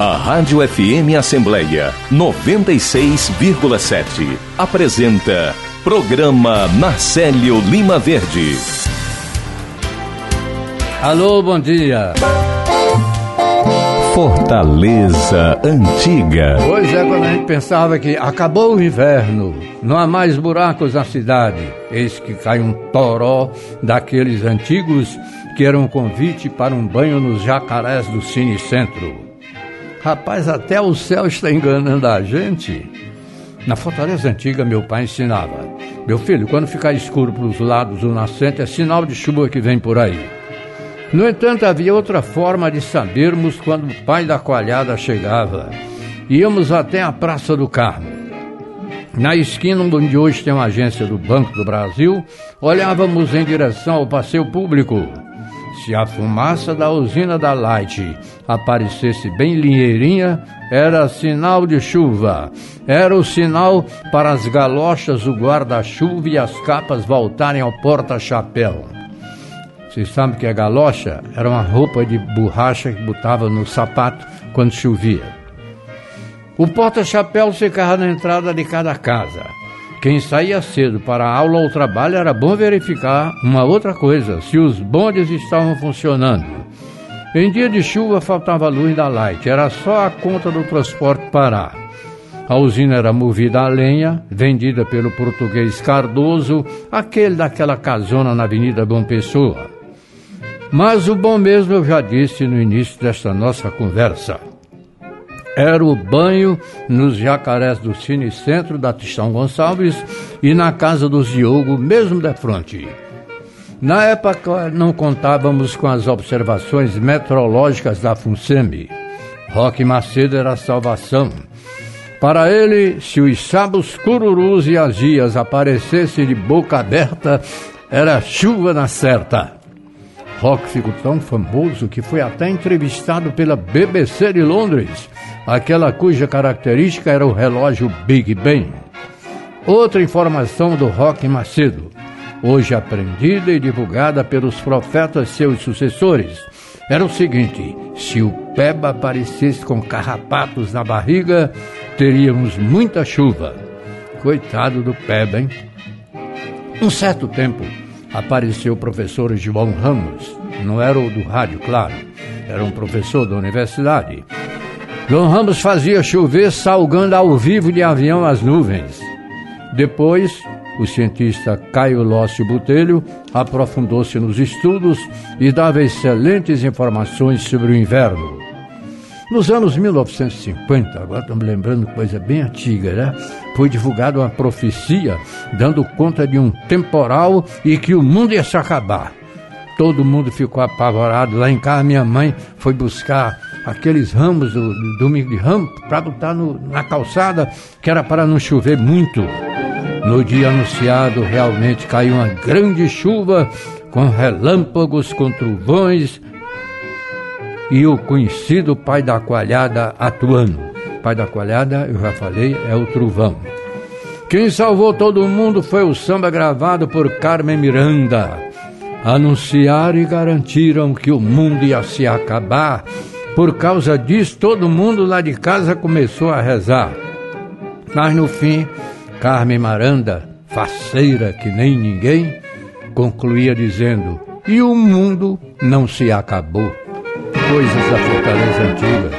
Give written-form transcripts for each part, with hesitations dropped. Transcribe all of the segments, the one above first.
A Rádio FM Assembleia 96,7 apresenta Programa Marcélio Lima Verde. Alô, bom dia. Fortaleza Antiga. Pois é, quando a gente pensava que acabou o inverno, não há mais buracos na cidade, eis que cai um toró daqueles antigos que eram um convite para um banho nos jacarés do Cine Centro. Rapaz, até o céu está enganando a gente. Na Fortaleza Antiga, meu pai ensinava: meu filho, quando ficar escuro para os lados do nascente, é sinal de chuva que vem por aí. No entanto, havia outra forma de sabermos quando o pai da coalhada chegava. Íamos até a Praça do Carmo. Na esquina onde hoje tem uma agência do Banco do Brasil, olhávamos em direção ao passeio público. Se a fumaça da usina da Light aparecesse bem lieirinha, era sinal de chuva. Era o sinal para as galochas, o guarda-chuva e as capas voltarem ao porta-chapéu. Vocês sabem que a galocha era uma roupa de borracha que botava no sapato quando chovia. O porta-chapéu ficava na entrada de cada casa. Quem saía cedo para a aula ou trabalho era bom verificar uma outra coisa, se os bondes estavam funcionando. Em dia de chuva faltava luz da Light, era só a conta do transporte parar. A usina era movida a lenha, vendida pelo português Cardoso, aquele daquela casona na Avenida Bom Pessoa. Mas o bom mesmo eu já disse no início desta nossa conversa. Era o banho nos jacarés do Cine Centro da Tristão Gonçalves e na casa dos Diogo, mesmo de frente. Na época não contávamos com as observações meteorológicas da FUNSEMI. Roque Macedo era a salvação. Para ele, se os sabos cururus e as gias aparecessem de boca aberta, era chuva na certa. Roque ficou tão famoso que foi até entrevistado pela BBC de Londres, aquela cuja característica era o relógio Big Ben. Outra informação do Roque Macedo, hoje aprendida e divulgada pelos profetas seus sucessores, era o seguinte: se o Peba aparecesse com carrapatos na barriga, teríamos muita chuva. Coitado do Peba, hein? Um certo tempo, apareceu o professor João Ramos. Não era o do rádio, claro. Era um professor da universidade. João Ramos fazia chover salgando ao vivo de avião as nuvens. Depois, o cientista Caio Lócio Botelho aprofundou-se nos estudos e dava excelentes informações sobre o inverno. Nos anos 1950, agora estamos lembrando coisa bem antiga, né? Foi divulgada uma profecia dando conta de um temporal e que o mundo ia se acabar. Todo mundo ficou apavorado. Lá em casa, minha mãe foi buscar aqueles ramos do domingo de ramos para botar na calçada, que era para não chover muito. No dia anunciado, realmente caiu uma grande chuva, com relâmpagos, com trovões, e o conhecido pai da coalhada atuando. Pai da coalhada, eu já falei, é o trovão. Quem salvou todo mundo foi o samba gravado por Carmen Miranda. Anunciaram e garantiram que o mundo ia se acabar. Por causa disso, todo mundo lá de casa começou a rezar. Mas no fim, Carmen Miranda, faceira que nem ninguém, concluía dizendo: e o mundo não se acabou. Coisas da Fortaleza Antiga.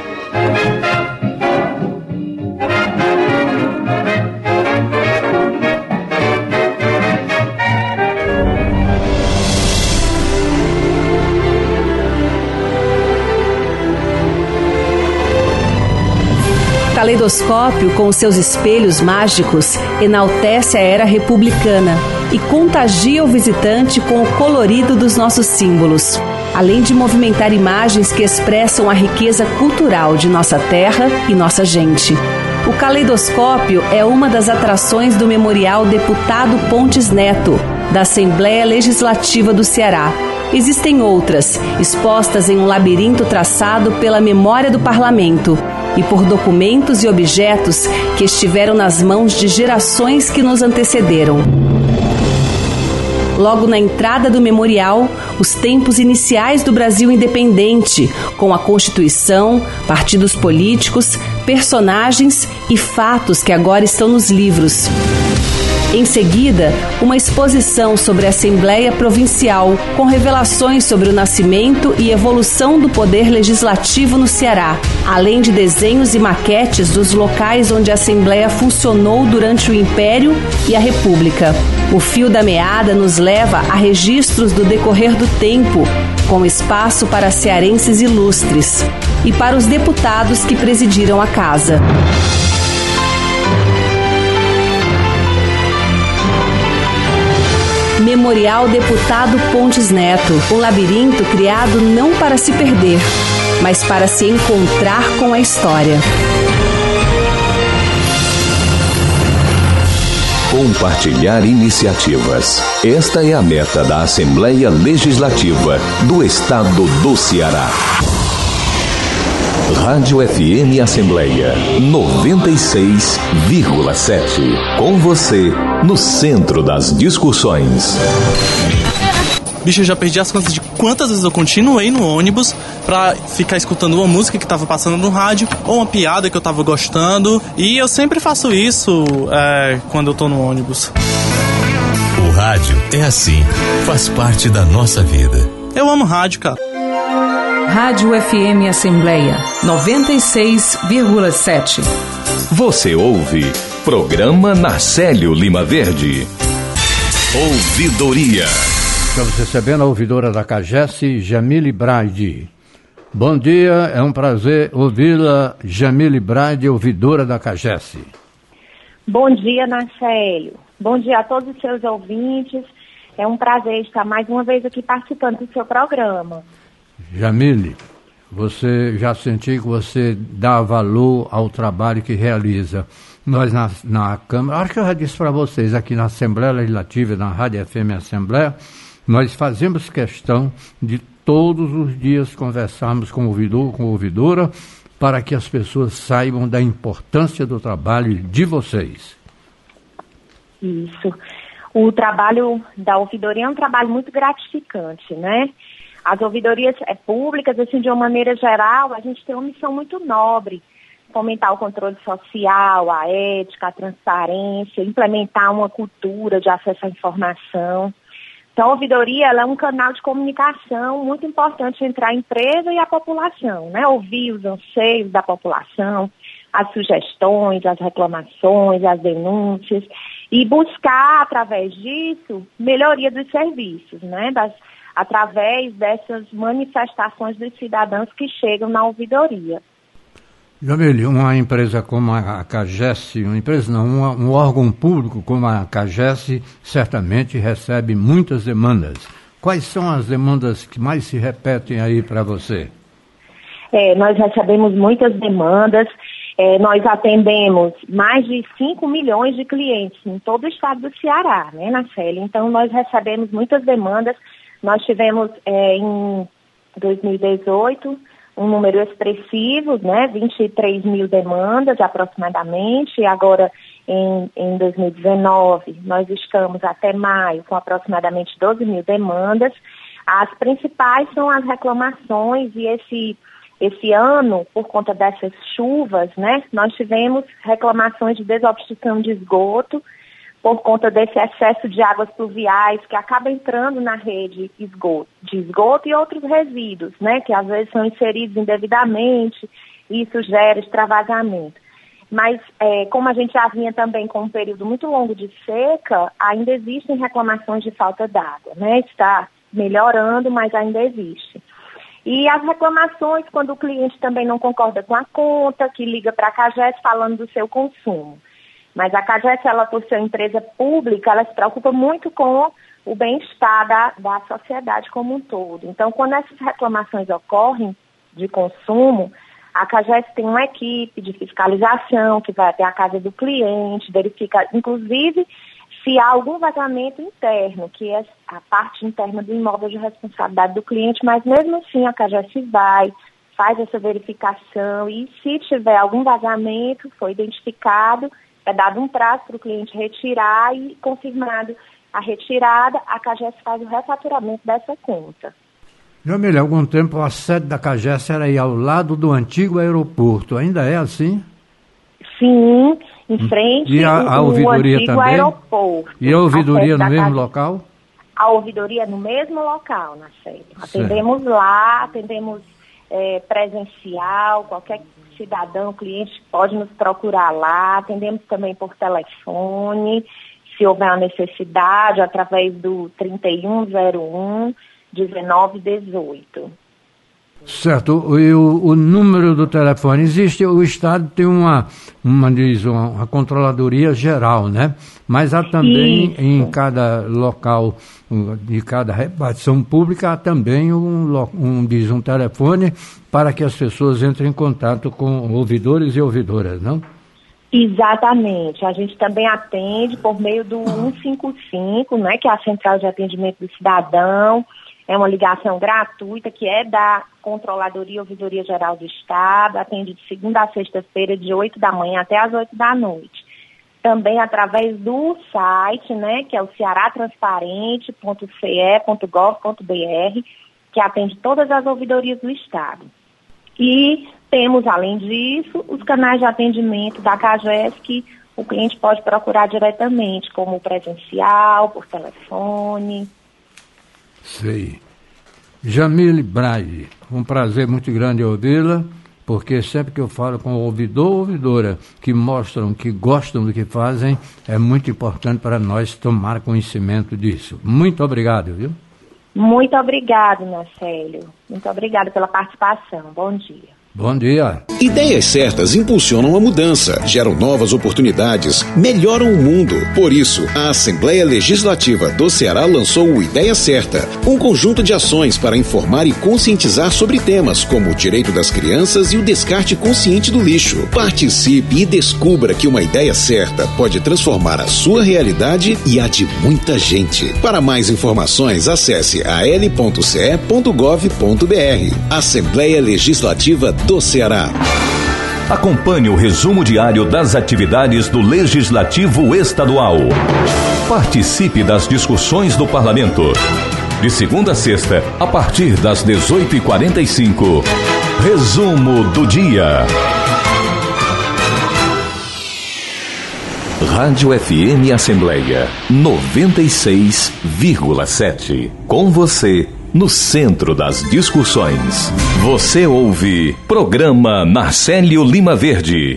O caleidoscópio, com seus espelhos mágicos, enaltece a era republicana e contagia o visitante com o colorido dos nossos símbolos, além de movimentar imagens que expressam a riqueza cultural de nossa terra e nossa gente. O caleidoscópio é uma das atrações do Memorial Deputado Pontes Neto, da Assembleia Legislativa do Ceará. Existem outras, expostas em um labirinto traçado pela memória do Parlamento e por documentos e objetos que estiveram nas mãos de gerações que nos antecederam. logo na entrada do memorial, os tempos iniciais do Brasil independente, com a Constituição, partidos políticos, personagens e fatos que agora estão nos livros. Em seguida, uma exposição sobre a Assembleia Provincial, com revelações sobre o nascimento e evolução do poder legislativo no Ceará, além de desenhos e maquetes dos locais onde a Assembleia funcionou durante o Império e a República. O fio da meada nos leva a registros do decorrer do tempo, com espaço para cearenses ilustres e para os deputados que presidiram a casa. Memorial Deputado Pontes Neto, um labirinto criado não para se perder, mas para se encontrar com a história. Compartilhar iniciativas. Esta é a meta da Assembleia Legislativa do Estado do Ceará. Rádio FM Assembleia 96,7. Com você, no centro das discussões. Bicho, eu já perdi as contas de quantas vezes eu continuei no ônibus pra ficar escutando uma música que tava passando no rádio ou uma piada que eu tava gostando. E eu sempre faço isso quando eu tô no ônibus. O rádio é assim, faz parte da nossa vida. Eu amo rádio, cara. Rádio FM Assembleia 96,7. Você ouve Programa Narcélio Lima Verde. Ouvidoria. Estamos recebendo a ouvidora da CAGES, Jamile Braide. Bom dia, é um prazer ouvi-la, Jamile Braide, ouvidora da CAGES. Bom dia, Narcélio. Bom dia a todos os seus ouvintes. É um prazer estar mais uma vez aqui participando do seu programa. Jamile, você já senti que você dá valor ao trabalho que realiza. Nós na Câmara, acho que eu já disse para vocês, aqui na Assembleia Legislativa, na Rádio FM Assembleia, nós fazemos questão de todos os dias conversarmos com o ouvidor, com a ouvidora, para que as pessoas saibam da importância do trabalho de vocês. Isso. O trabalho da ouvidoria é um trabalho muito gratificante, né? As ouvidorias públicas, assim, de uma maneira geral, a gente tem uma missão muito nobre: fomentar o controle social, a ética, a transparência, implementar uma cultura de acesso à informação. Então, a ouvidoria ela é um canal de comunicação muito importante entre a empresa e a população, né? Ouvir os anseios da população, as sugestões, as reclamações, as denúncias, e buscar, através disso, melhoria dos serviços, né? Através dessas manifestações dos cidadãos que chegam na ouvidoria. Jamile, uma empresa como a CAGES, um órgão público como a CAGES, certamente recebe muitas demandas. Quais são as demandas que mais se repetem aí para você? Nós recebemos muitas demandas. Nós atendemos mais de 5 milhões de clientes em todo o estado do Ceará, né, Narcélio? Então, nós recebemos muitas demandas. Nós tivemos, em 2018, um número expressivo, né, 23 mil demandas aproximadamente, e agora em 2019 nós estamos até maio com aproximadamente 12 mil demandas. As principais são as reclamações, e esse ano, por conta dessas chuvas, né, nós tivemos reclamações de desobstrução de esgoto, por conta desse excesso de águas pluviais que acaba entrando na rede de esgoto e outros resíduos, né, que às vezes são inseridos indevidamente, e isso gera extravasamento. Mas, como a gente já vinha também com um período muito longo de seca, ainda existem reclamações de falta d'água, né? Está melhorando, mas ainda existe. E as reclamações quando o cliente também não concorda com a conta, que liga para a CAGES falando do seu consumo. Mas a CAGES, ela, por ser empresa pública, ela se preocupa muito com o bem-estar da sociedade como um todo. Então, quando essas reclamações ocorrem de consumo, a CAGES tem uma equipe de fiscalização que vai até a casa do cliente, verifica, inclusive, se há algum vazamento interno, que é a parte interna do imóvel de responsabilidade do cliente, mas mesmo assim a CAGES faz essa verificação, e se tiver algum vazamento, foi identificado, é dado um prazo para o cliente retirar e confirmado a retirada, a CAGES faz o refaturamento dessa conta. Jamile, há algum tempo a sede da CAGES era aí ao lado do antigo aeroporto. Ainda é assim? Sim, em frente ao ouvidoria antigo também? Aeroporto. E a ouvidoria no mesmo local? A ouvidoria no mesmo local, na sede. Atendemos lá, atendemos presencial, qualquer cidadão, cliente pode nos procurar lá, atendemos também por telefone, se houver uma necessidade, através do 3101-1918. Certo, e o número do telefone existe, o Estado tem uma controladoria geral, né? Mas há também em cada local de cada repartição pública, há também um telefone para que as pessoas entrem em contato com ouvidores e ouvidoras, não? Exatamente, a gente também atende por meio do 155, né, que é a Central de Atendimento do Cidadão. É uma ligação gratuita que é da Controladoria e Ouvidoria Geral do Estado, atende de segunda a sexta-feira, de 8 da manhã até as 8 da noite. Também através do site, né, que é o cearatransparente.ce.gov.br, que atende todas as ouvidorias do Estado. E temos, além disso, os canais de atendimento da CAGES, que o cliente pode procurar diretamente, como presencial, por telefone. Sei. Jamile Braille, um prazer muito grande ouvi-la, porque sempre que eu falo com o ouvidor ou ouvidora que mostram que gostam do que fazem, é muito importante para nós tomar conhecimento disso. Muito obrigado, viu? Muito obrigado, Marcelo. Muito obrigada pela participação. Bom dia. Bom dia. Ideias certas impulsionam a mudança, geram novas oportunidades, melhoram o mundo. Por isso, a Assembleia Legislativa do Ceará lançou o Ideia Certa, um conjunto de ações para informar e conscientizar sobre temas como o direito das crianças e o descarte consciente do lixo. Participe e descubra que uma ideia certa pode transformar a sua realidade e a de muita gente. Para mais informações, acesse al.ce.gov.br. Assembleia Legislativa do Ceará. Acompanhe o resumo diário das atividades do Legislativo Estadual. Participe das discussões do Parlamento. De segunda a sexta, a partir das 18h45. Resumo do dia. Rádio FM Assembleia 96,7. Com você no centro das discussões. Você ouve Programa Marcélio Lima Verde.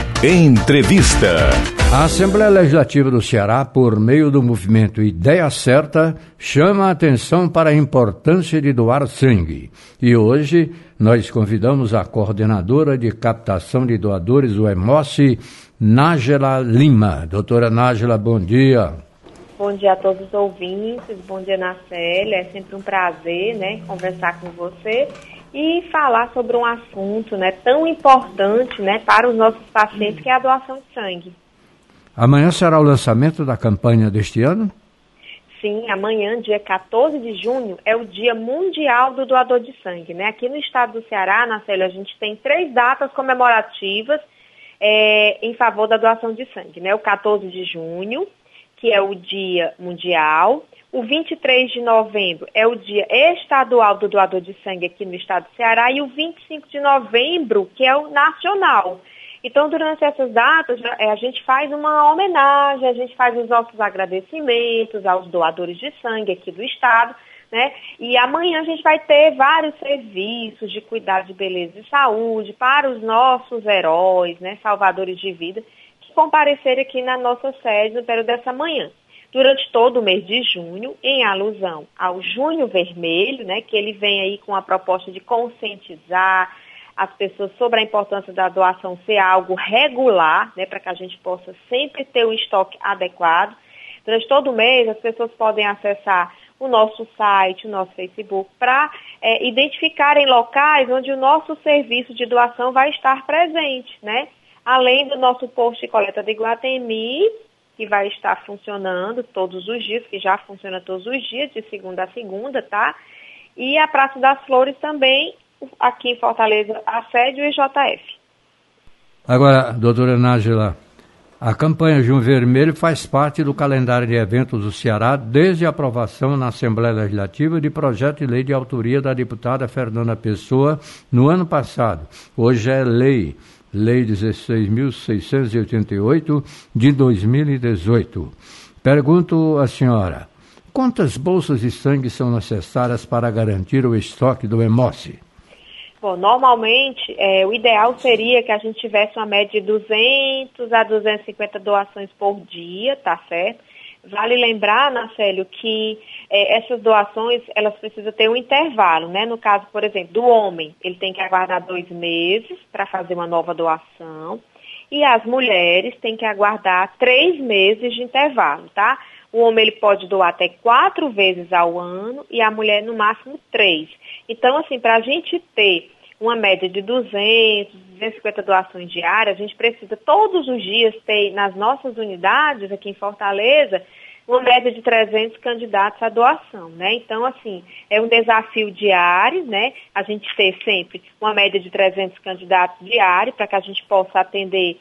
Entrevista. A Assembleia Legislativa do Ceará, por meio do movimento Ideia Certa, chama a atenção para a importância de doar sangue. E hoje nós convidamos a coordenadora de captação de doadores do Hemóce, Nájila Lima. Doutora Nájila, bom dia. Bom dia a todos os ouvintes, bom dia, Nacélia. É sempre um prazer, né, conversar com você e falar sobre um assunto, né, tão importante, né, para os nossos pacientes, que é a doação de sangue. Amanhã será o lançamento da campanha deste ano? Sim, amanhã, dia 14 de junho, é o Dia Mundial do Doador de Sangue, né? Aqui no estado do Ceará, Nacélia, a gente tem 3 datas comemorativas em favor da doação de sangue, né? O 14 de junho, que é o Dia Mundial. O 23 de novembro é o Dia Estadual do Doador de Sangue aqui no estado do Ceará, e o 25 de novembro, que é o Nacional. Então, durante essas datas, a gente faz uma homenagem, a gente faz os nossos agradecimentos aos doadores de sangue aqui do estado, né? E amanhã a gente vai ter vários serviços de cuidado de beleza e saúde para os nossos heróis, né, salvadores de vida, comparecer aqui na nossa sede no período dessa manhã. Durante todo o mês de junho, em alusão ao Junho Vermelho, né, que ele vem aí com a proposta de conscientizar as pessoas sobre a importância da doação ser algo regular, né, para que a gente possa sempre ter um estoque adequado. Durante todo o mês, as pessoas podem acessar o nosso site, o nosso Facebook, para identificarem locais onde o nosso serviço de doação vai estar presente, né? Além do nosso posto de coleta de Iguatemi, que vai estar funcionando todos os dias, que já funciona todos os dias, de segunda a segunda, tá? E a Praça das Flores também, aqui em Fortaleza, a sede e o IJF. Agora, doutora Nájila, A campanha Junho Vermelho faz parte do calendário de eventos do Ceará desde a aprovação na Assembleia Legislativa de projeto de lei de autoria da deputada Fernanda Pessoa no ano passado. Hoje é Lei 16.688 de 2018. Pergunto à senhora, quantas bolsas de sangue são necessárias para garantir o estoque do Hemóce? Bom, normalmente, o ideal seria que a gente tivesse uma média de 200 a 250 doações por dia, tá certo? Vale lembrar, Nacélio, que essas doações, elas precisam ter um intervalo, né? No caso, por exemplo, do homem, ele tem que aguardar 2 meses para fazer uma nova doação, e as mulheres têm que aguardar 3 meses de intervalo, tá? O homem ele pode doar até 4 vezes ao ano e a mulher no máximo 3. Então, assim, para a gente ter uma média de 200, 250 doações diárias, a gente precisa todos os dias ter nas nossas unidades aqui em Fortaleza uma média de 300 candidatos à doação, né? Então, assim, é um desafio diário, né? A gente ter sempre uma média de 300 candidatos diários para que a gente possa atender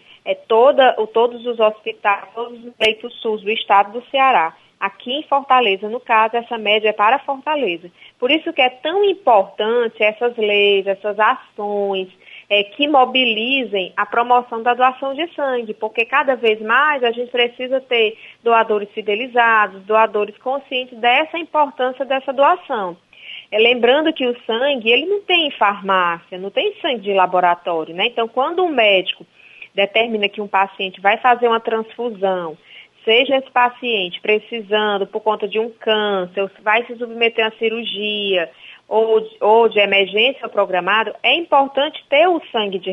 todos os hospitais, todos os leitos SUS do estado do Ceará. Aqui em Fortaleza, no caso, essa média é para Fortaleza. Por isso que é tão importante essas leis, essas ações que mobilizem a promoção da doação de sangue, porque cada vez mais a gente precisa ter doadores fidelizados, doadores conscientes dessa importância dessa doação. Lembrando que o sangue, ele não tem farmácia, não tem sangue de laboratório, né? Então, quando um médico determina que um paciente vai fazer uma transfusão, seja esse paciente precisando por conta de um câncer, ou vai se submeter a cirurgia, ou de emergência programado, é importante ter o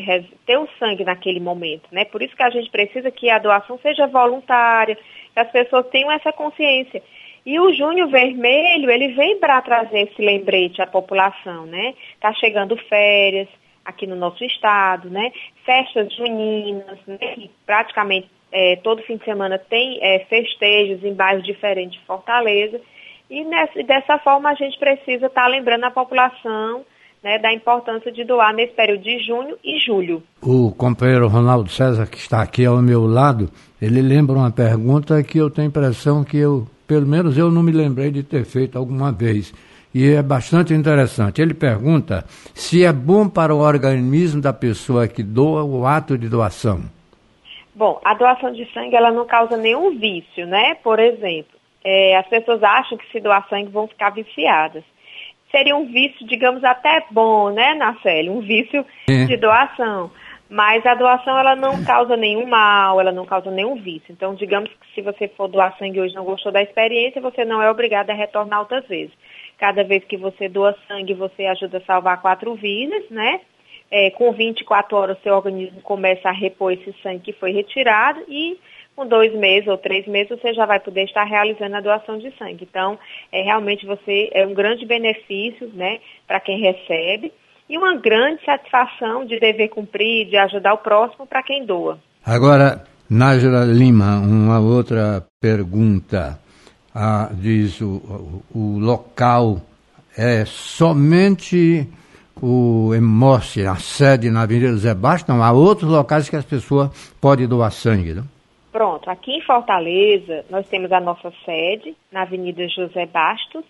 sangue naquele momento, né? Por isso que a gente precisa que a doação seja voluntária, que as pessoas tenham essa consciência. E o Junho Vermelho, ele vem para trazer esse lembrete à população, né? Tá chegando férias aqui no nosso estado, né? Festas juninas, né? Que praticamente todo fim de semana tem festejos em bairros diferentes de Fortaleza. E dessa forma a gente precisa estar lembrando a população, né, da importância de doar nesse período de junho e julho. O companheiro Ronaldo César, que está aqui ao meu lado, ele lembra uma pergunta que eu tenho a impressão que pelo menos eu não me lembrei de ter feito alguma vez. E é bastante interessante. Ele pergunta se é bom para o organismo da pessoa que doa o ato de doação. Bom, a doação de sangue ela não causa nenhum vício, né? Por exemplo, as pessoas acham que se doar sangue vão ficar viciadas. Seria um vício, digamos, até bom, né, Nacélio? Um vício de doação. Mas a doação, ela não causa nenhum mal, ela não causa nenhum vício. Então, digamos que se você for doar sangue hoje e não gostou da experiência, você não é obrigado a retornar outras vezes. Cada vez que você doa sangue, você ajuda a salvar 4 vidas, né? Com 24 horas, seu organismo começa a repor esse sangue que foi retirado e com 2 meses ou 3 meses você já vai poder estar realizando a doação de sangue. Então, realmente é um grande benefício, né, para quem recebe e uma grande satisfação de dever cumprir, de ajudar o próximo para quem doa. Agora, Nájila Lima, uma outra pergunta. Diz o local é somente o Hemóce, a sede na Avenida José Bastos? Não, há outros locais que as pessoas podem doar sangue, não? Pronto, aqui em Fortaleza, nós temos a nossa sede, na Avenida José Bastos,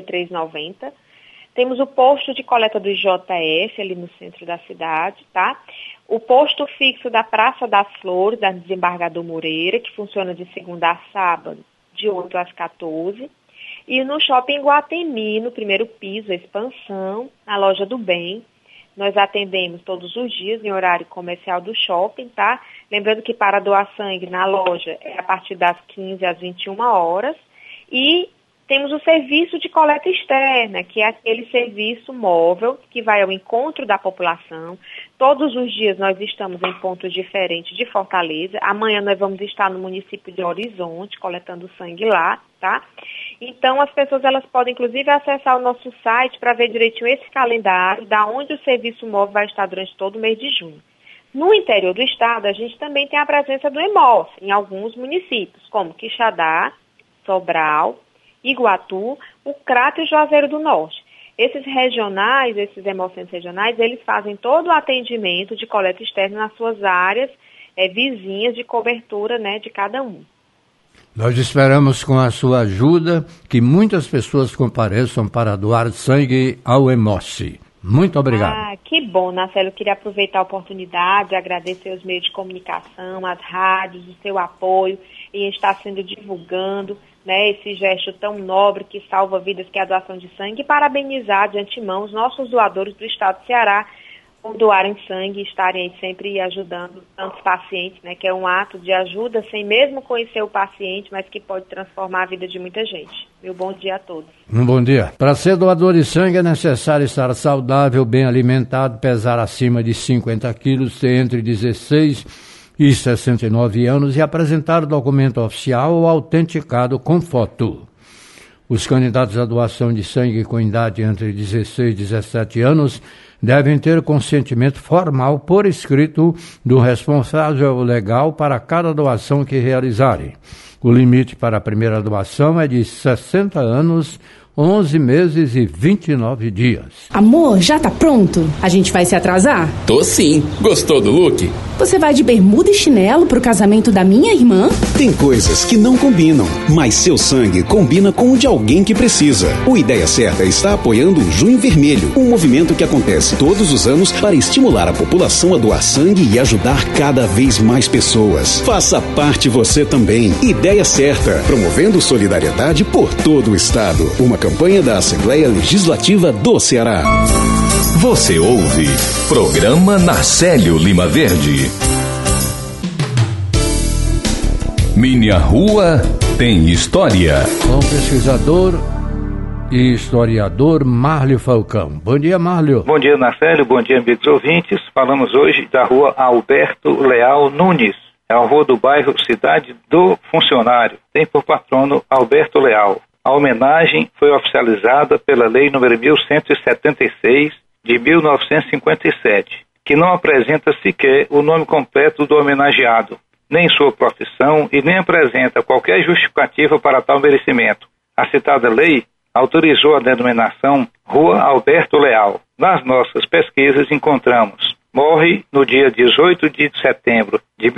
3390. Temos o posto de coleta do IJF, ali no centro da cidade, tá? O posto fixo da Praça das Flores, da Desembargador Moreira, que funciona de segunda a sábado, de 8 às 14. E no Shopping Guatemi, no primeiro piso, a expansão, na Loja do Bem. Nós atendemos todos os dias em horário comercial do shopping, tá? Lembrando que para doar sangue na loja é a partir das 15 às 21 horas. E temos o serviço de coleta externa, que é aquele serviço móvel que vai ao encontro da população. Todos os dias nós estamos em pontos diferentes de Fortaleza. Amanhã nós vamos estar no município de Horizonte, coletando sangue lá, tá? Então as pessoas elas podem inclusive acessar o nosso site para ver direitinho esse calendário, da onde o serviço móvel vai estar durante todo o mês de junho. No interior do estado, a gente também tem a presença do Hemóce em alguns municípios, como Quixadá, Sobral, Iguatu, o Crato e Juazeiro do Norte. Esses regionais, esses hemocentros regionais, eles fazem todo o atendimento de coleta externa nas suas áreas vizinhas de cobertura, né, de cada um. Nós esperamos, com a sua ajuda, que muitas pessoas compareçam para doar sangue ao Hemóci. Muito obrigado. Que bom, Nacélio. Eu queria aproveitar a oportunidade, agradecer os meios de comunicação, as rádios, o seu apoio em estar sendo divulgando, né, esse gesto tão nobre que salva vidas, que é a doação de sangue, e parabenizar de antemão os nossos doadores do estado do Ceará por doarem sangue e estarem aí sempre ajudando tantos pacientes, né, que é um ato de ajuda sem mesmo conhecer o paciente, mas que pode transformar a vida de muita gente. Meu bom dia a todos. Um bom dia. Para ser doador de sangue é necessário estar saudável, bem alimentado, pesar acima de 50 quilos, ter entre 16 e 69 anos e apresentar documento oficial ou autenticado com foto. Os candidatos à doação de sangue com idade entre 16 e 17 anos devem ter consentimento formal por escrito do responsável legal para cada doação que realizarem. O limite para a primeira doação é de 60 anos, 11 meses e 29 dias. Amor, já tá pronto? A gente vai se atrasar? Tô sim. Gostou do look? Você vai de bermuda e chinelo pro casamento da minha irmã? Tem coisas que não combinam, mas seu sangue combina com o de alguém que precisa. O Ideia Certa está apoiando o Junho Vermelho, um movimento que acontece todos os anos para estimular a população a doar sangue e ajudar cada vez mais pessoas. Faça parte você também. Ideia Certa, promovendo solidariedade por todo o estado. Uma campanha da Assembleia Legislativa do Ceará. Você ouve Programa Nacélio Lima Verde. Minha Rua tem História. Com o pesquisador e historiador Márlio Falcão. Bom dia, Márlio. Bom dia, Nacélio. Bom dia, amigos ouvintes. Falamos hoje da Rua Alberto Leal Nunes. É a rua do bairro Cidade do Funcionário. Tem por patrono Alberto Leal. A homenagem foi oficializada pela Lei nº 1176 de 1957, que não apresenta sequer o nome completo do homenageado, nem sua profissão e nem apresenta qualquer justificativa para tal merecimento. A citada lei autorizou a denominação Rua Alberto Leal. Nas nossas pesquisas encontramos: morre no dia 18 de setembro de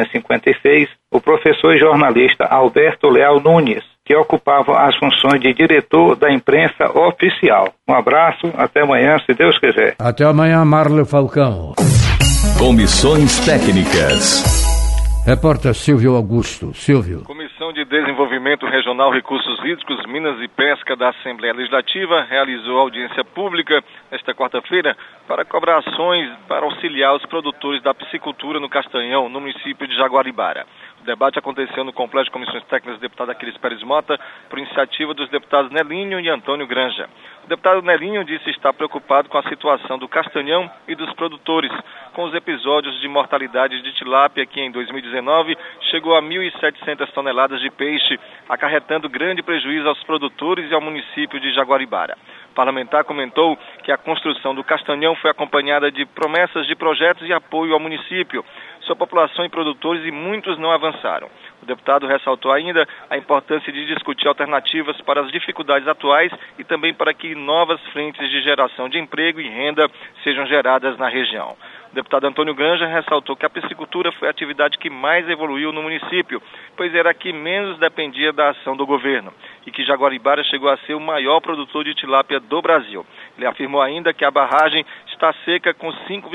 1956 o professor e jornalista Alberto Leal Nunes, que ocupava as funções de diretor da imprensa oficial. Um abraço, até amanhã, se Deus quiser. Até amanhã, Márlio Falcão. Comissões técnicas. Repórter Silvio Augusto. Silvio. Comissão de Desenvolvimento Regional, Recursos Hídricos, Minas e Pesca da Assembleia Legislativa realizou audiência pública esta quarta-feira para cobrar ações para auxiliar os produtores da piscicultura no Castanhão, no município de Jaguaribara. O debate aconteceu no Complexo de Comissões Técnicas do deputado Aquiles Pérez Mota, por iniciativa dos deputados Nelinho e Antônio Granja. O deputado Nelinho disse estar preocupado com a situação do Castanhão e dos produtores, com os episódios de mortalidade de tilápia, que em 2019 chegou a 1.700 toneladas de peixe, acarretando grande prejuízo aos produtores e ao município de Jaguaribara. O parlamentar comentou que a construção do Castanhão foi acompanhada de promessas de projetos de apoio ao município, sua população e produtores, e muitos não avançaram. O deputado ressaltou ainda a importância de discutir alternativas para as dificuldades atuais e também para que novas frentes de geração de emprego e renda sejam geradas na região. O deputado Antônio Granja ressaltou que a piscicultura foi a atividade que mais evoluiu no município, pois era a que menos dependia da ação do governo, e que Jaguaribara chegou a ser o maior produtor de tilápia do Brasil. Ele afirmou ainda que a barragem está seca com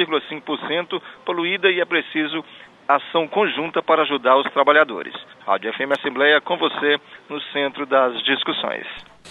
5,5% poluída e é preciso ação conjunta para ajudar os trabalhadores. Rádio FM Assembleia, com você no centro das discussões.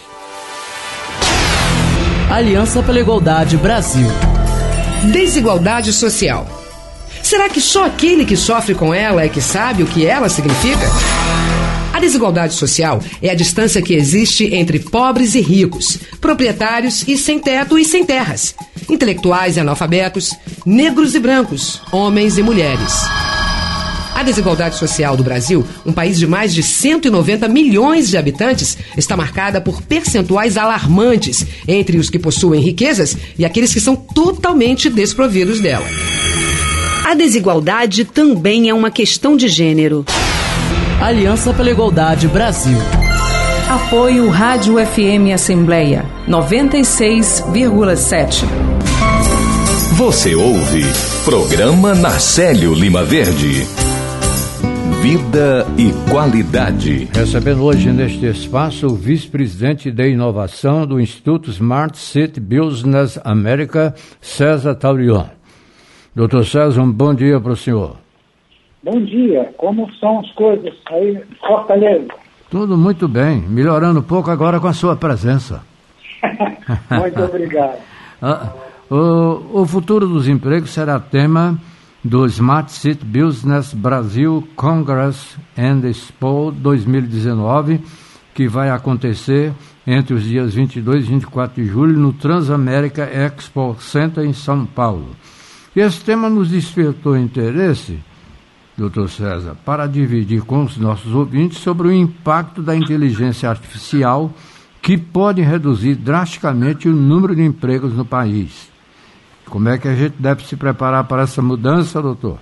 Aliança pela Igualdade Brasil. Desigualdade social. Será que só aquele que sofre com ela é que sabe o que ela significa? A desigualdade social é a distância que existe entre pobres e ricos, proprietários e sem teto e sem terras, intelectuais e analfabetos, negros e brancos, homens e mulheres. A desigualdade social do Brasil, um país de mais de 190 milhões de habitantes, está marcada por percentuais alarmantes entre os que possuem riquezas e aqueles que são totalmente desprovidos dela. A desigualdade também é uma questão de gênero. Aliança pela Igualdade Brasil. Apoio Rádio FM Assembleia 96,7. Você ouve Programa Narcélio Lima Verde. Vida e qualidade. Recebendo hoje neste espaço o vice-presidente de inovação do Instituto Smart City Business America, César Taurion. Doutor César, um bom dia para o senhor. Bom dia. Como são as coisas aí em Fortaleza? Tudo muito bem, melhorando um pouco agora com a sua presença. Muito obrigado. O futuro dos empregos será tema do Smart City Business Brasil Congress and Expo 2019, que vai acontecer entre os dias 22 e 24 de julho no Transamérica Expo Center em São Paulo. E esse tema nos despertou interesse, doutor César, para dividir com os nossos ouvintes sobre o impacto da inteligência artificial que pode reduzir drasticamente o número de empregos no país. Como é que a gente deve se preparar para essa mudança, doutor?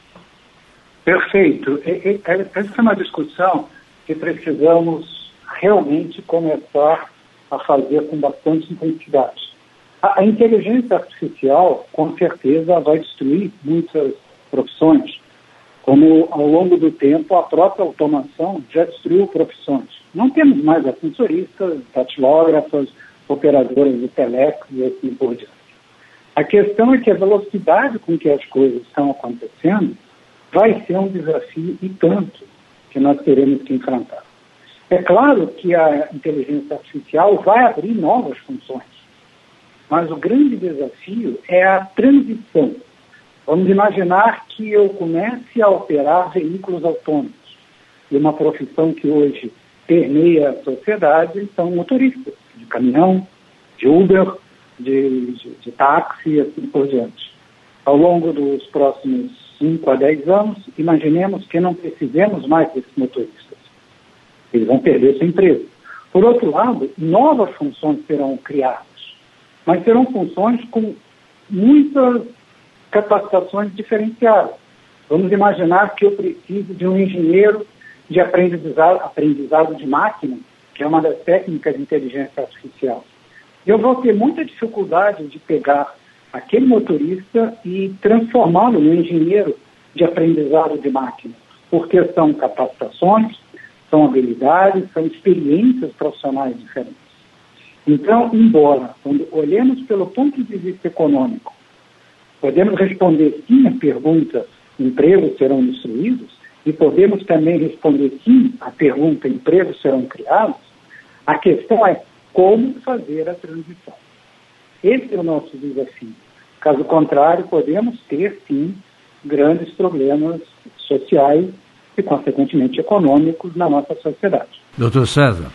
Perfeito. Essa é uma discussão que precisamos realmente começar a fazer com bastante intensidade. A inteligência artificial, com certeza, vai destruir muitas profissões, como ao longo do tempo a própria automação já destruiu profissões. Não temos mais ascensoristas, datilógrafas, operadoras de telex e assim por diante. A questão é que a velocidade com que as coisas estão acontecendo vai ser um desafio e tanto que nós teremos que enfrentar. É claro que a inteligência artificial vai abrir novas funções, mas o grande desafio é a transição. Vamos imaginar que eu comece a operar veículos autônomos. E uma profissão que hoje permeia a sociedade são motoristas de caminhão, de Uber, de táxi e assim por diante. Ao longo dos próximos 5 a 10 anos, imaginemos que não precisemos mais desses motoristas. Eles vão perder sua empresa. Por outro lado, novas funções serão criadas, mas serão funções com muitas capacitações diferenciadas. Vamos imaginar que eu preciso de um engenheiro de aprendizado de máquina, que é uma das técnicas de inteligência artificial. Eu vou ter muita dificuldade de pegar aquele motorista e transformá-lo no engenheiro de aprendizado de máquina, porque são capacitações, são habilidades, são experiências profissionais diferentes. Então, embora, quando olhamos pelo ponto de vista econômico, podemos responder sim a pergunta, empregos serão destruídos, e podemos também responder sim a pergunta, empregos serão criados, a questão é como fazer a transição. Esse é o nosso desafio. Caso contrário, podemos ter, sim, grandes problemas sociais e, consequentemente, econômicos na nossa sociedade. Doutor César,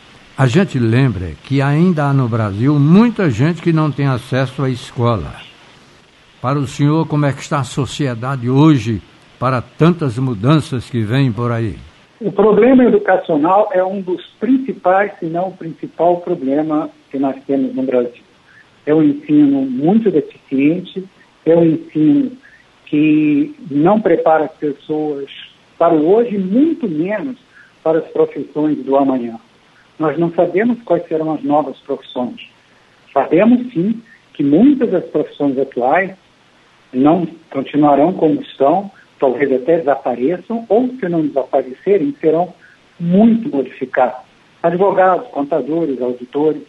a gente lembra que ainda há no Brasil muita gente que não tem acesso à escola. Para o senhor, como é que está a sociedade hoje para tantas mudanças que vêm por aí? O problema educacional é um dos principais, se não o principal problema que nós temos no Brasil. É um ensino muito deficiente, é um ensino que não prepara as pessoas para o hoje, muito menos para as profissões do amanhã. Nós não sabemos quais serão as novas profissões. Sabemos, sim, que muitas das profissões atuais não continuarão como estão, talvez até desapareçam, ou se não desaparecerem, serão muito modificados. Advogados, contadores, auditores,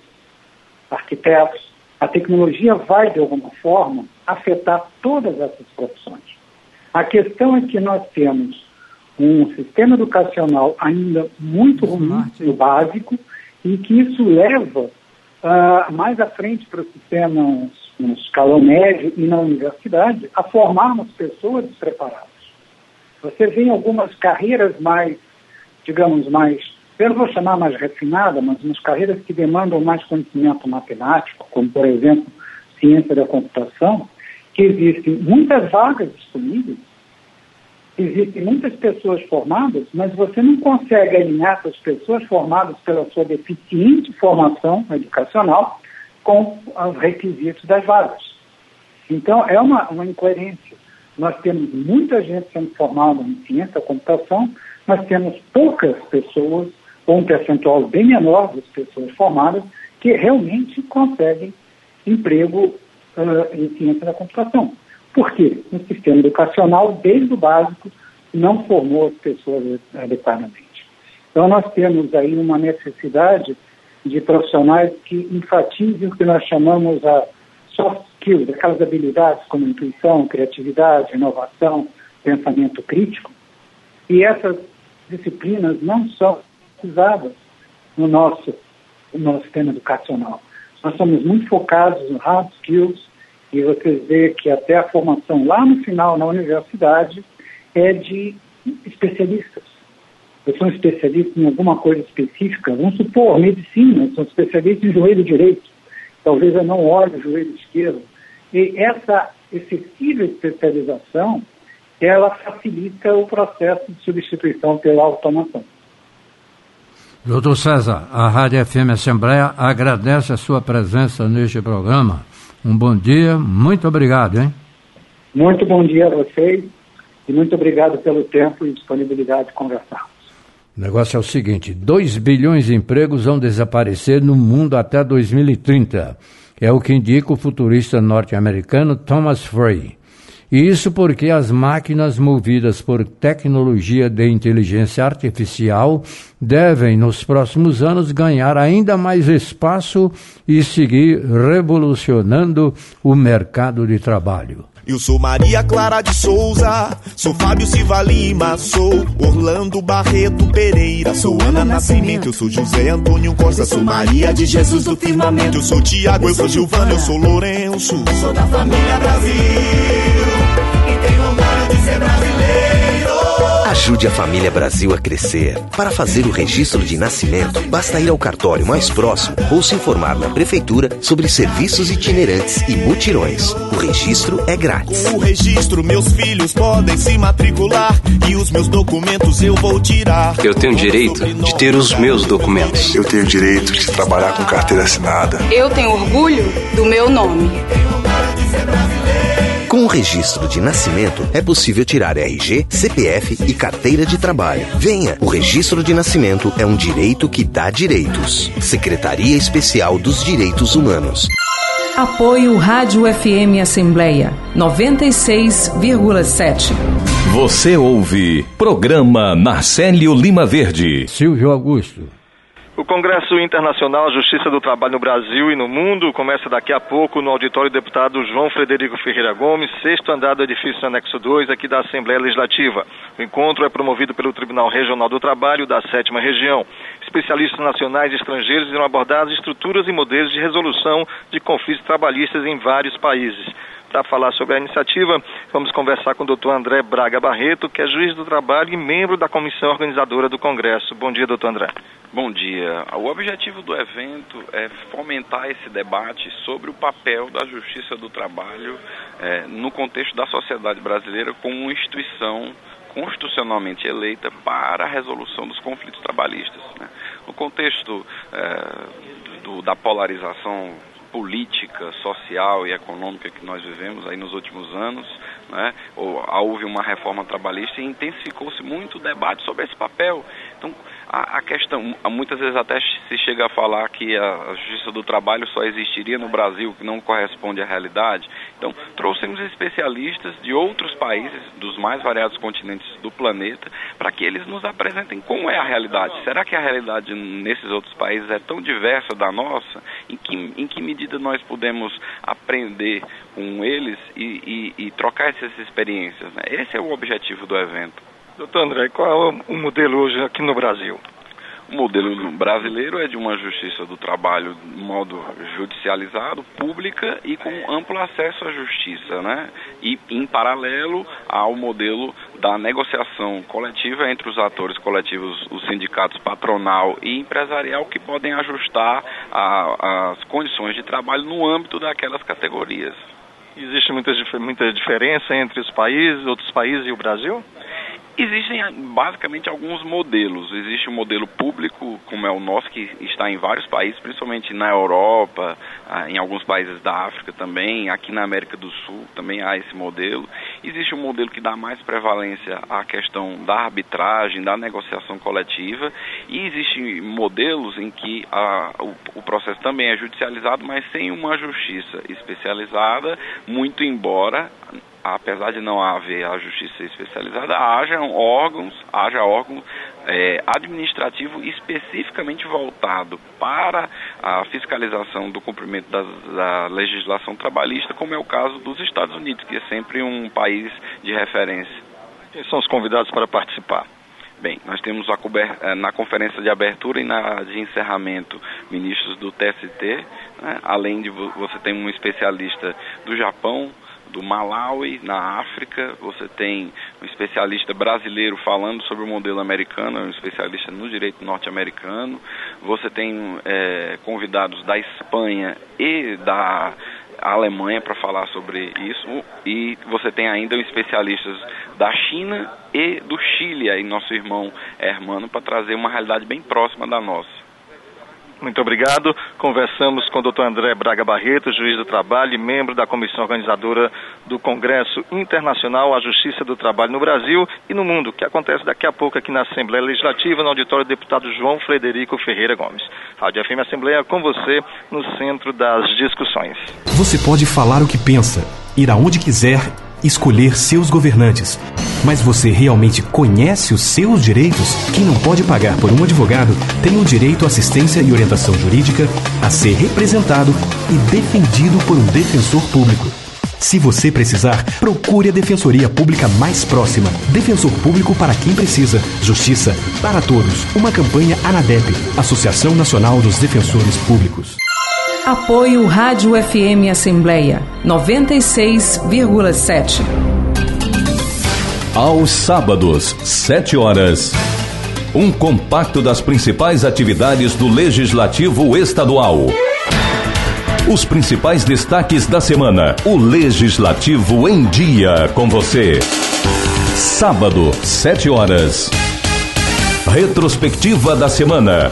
arquitetos. A tecnologia vai, de alguma forma, afetar todas essas profissões. A questão é que nós temos um sistema educacional ainda muito ruim no básico e que isso leva mais à frente para o sistema no escalão médio e na universidade a formarmos pessoas despreparadas. Você vê em algumas carreiras mais, digamos, eu não vou chamar mais refinada, mas umas carreiras que demandam mais conhecimento matemático, como, por exemplo, ciência da computação, que existem muitas vagas disponíveis, existem muitas pessoas formadas, mas você não consegue alinhar essas pessoas formadas pela sua deficiente formação educacional com os requisitos das vagas. Então, é uma incoerência. Nós temos muita gente sendo formada em ciência da computação, mas temos poucas pessoas, ou um percentual bem menor das pessoas formadas, que realmente conseguem emprego em ciência da computação. Por quê? O sistema educacional, desde o básico, não formou as pessoas adequadamente. Então, nós temos aí uma necessidade de profissionais que enfatizem o que nós chamamos a soft skills, aquelas habilidades como intuição, criatividade, inovação, pensamento crítico. E essas disciplinas não são usadas no nosso sistema educacional. Nós somos muito focados no hard skills e você vê que até a formação lá no final na universidade é de especialistas. Eu sou um especialista em alguma coisa específica, vamos supor, medicina, eu sou especialista em joelho direito, talvez eu não olhe o joelho esquerdo. E essa excessiva especialização, ela facilita o processo de substituição pela automação. Doutor César, a Rádio FM Assembleia agradece a sua presença neste programa. Um bom dia, muito obrigado, hein? Muito bom dia a vocês e muito obrigado pelo tempo e disponibilidade de conversar. O negócio é o seguinte, 2 bilhões de empregos vão desaparecer no mundo até 2030. É o que indica o futurista norte-americano Thomas Frey. E isso porque as máquinas movidas por tecnologia de inteligência artificial devem, nos próximos anos, ganhar ainda mais espaço e seguir revolucionando o mercado de trabalho. Eu sou Maria Clara de Souza, sou Fábio Silva Lima, sou Orlando Barreto Pereira, sou Ana Nascimento, eu sou José Antônio Costa, sou Maria de Jesus do Firmamento, eu sou Tiago, eu sou Gilvana, eu sou Lourenço, sou da família Brasil e tenho orgulho de ser brasileiro. Ajude a família Brasil a crescer. Para fazer o registro de nascimento, basta ir ao cartório mais próximo ou se informar na prefeitura sobre serviços itinerantes e mutirões. O registro é grátis. Com o registro, meus filhos podem se matricular e os meus documentos eu vou tirar. Eu tenho direito de ter os meus documentos. Eu tenho direito de trabalhar com carteira assinada. Eu tenho orgulho do meu nome. Com o registro de nascimento, é possível tirar RG, CPF e carteira de trabalho. Venha! O registro de nascimento é um direito que dá direitos. Secretaria Especial dos Direitos Humanos. Apoio Rádio FM Assembleia 96,7. Você ouve Programa Marcélio Lima Verde. Silvio Augusto. O Congresso Internacional Justiça do Trabalho no Brasil e no Mundo começa daqui a pouco no auditório do deputado João Frederico Ferreira Gomes, 6º andar do edifício anexo 2 aqui da Assembleia Legislativa. O encontro é promovido pelo Tribunal Regional do Trabalho da 7ª Região. Especialistas nacionais e estrangeiros irão abordar as estruturas e modelos de resolução de conflitos trabalhistas em vários países. Para falar sobre a iniciativa, vamos conversar com o Dr. André Braga Barreto, que é juiz do trabalho e membro da comissão organizadora do Congresso. Bom dia, doutor André. Bom dia. O objetivo do evento é fomentar esse debate sobre o papel da Justiça do Trabalho no contexto da sociedade brasileira como uma instituição constitucionalmente eleita para a resolução dos conflitos trabalhistas. Né? No contexto da polarização política, social e econômica que nós vivemos aí nos últimos anos, né? Houve uma reforma trabalhista e intensificou-se muito o debate sobre esse papel. Então, a questão, muitas vezes até se chega a falar que a Justiça do Trabalho só existiria no Brasil, que não corresponde à realidade. Então, trouxemos especialistas de outros países, dos mais variados continentes do planeta, para que eles nos apresentem como é a realidade. Será que a realidade nesses outros países é tão diversa da nossa? Em que medida nós podemos aprender com eles e trocar essas experiências? Né? Esse é o objetivo do evento. Doutor André, qual é o modelo hoje aqui no Brasil? O modelo brasileiro é de uma justiça do trabalho de modo judicializado, pública e com amplo acesso à justiça, né? E em paralelo ao modelo da negociação coletiva entre os atores coletivos, os sindicatos patronal e empresarial, que podem ajustar as condições de trabalho no âmbito daquelas categorias. Existe muita diferença entre os países, outros países e o Brasil? Existem basicamente alguns modelos. Existe um modelo público, como é o nosso, que está em vários países, principalmente na Europa, em alguns países da África também, aqui na América do Sul também há esse modelo. Existe um modelo que dá mais prevalência à questão da arbitragem, da negociação coletiva, e existem modelos em que o processo também é judicializado, mas sem uma justiça especializada, muito embora, apesar de não haver a justiça especializada, haja órgãos administrativos especificamente voltado para a fiscalização do cumprimento da legislação trabalhista, como é o caso dos Estados Unidos, que é sempre um país de referência. Quem são os convidados para participar? Bem, nós temos na conferência de abertura e na de encerramento ministros do TST, né? Além de você tem um especialista do Japão, do Malawi, na África, você tem um especialista brasileiro falando sobre o modelo americano, um especialista no direito norte-americano, você tem convidados da Espanha e da Alemanha para falar sobre isso, e você tem ainda especialistas da China e do Chile, aí nosso irmão Hermano, para trazer uma realidade bem próxima da nossa. Muito obrigado. Conversamos com o Dr. André Braga Barreto, juiz do trabalho e membro da comissão organizadora do Congresso Internacional à Justiça do Trabalho no Brasil e no mundo, que acontece daqui a pouco aqui na Assembleia Legislativa, no auditório do deputado João Frederico Ferreira Gomes. Rádio FM Assembleia com você no centro das discussões. Você pode falar o que pensa, ir aonde quiser, escolher seus governantes. Mas você realmente conhece os seus direitos? Quem não pode pagar por um advogado tem o direito à assistência e orientação jurídica, a ser representado e defendido por um defensor público. Se você precisar, procure a Defensoria Pública mais próxima. Defensor Público para quem precisa. Justiça para todos. Uma campanha ANADEP, Associação Nacional dos Defensores Públicos. Apoio Rádio FM Assembleia 96,7. Aos sábados, 7 horas, um compacto das principais atividades do Legislativo Estadual. Os principais destaques da semana. O Legislativo em Dia com você. Sábado, 7 horas. Retrospectiva da semana.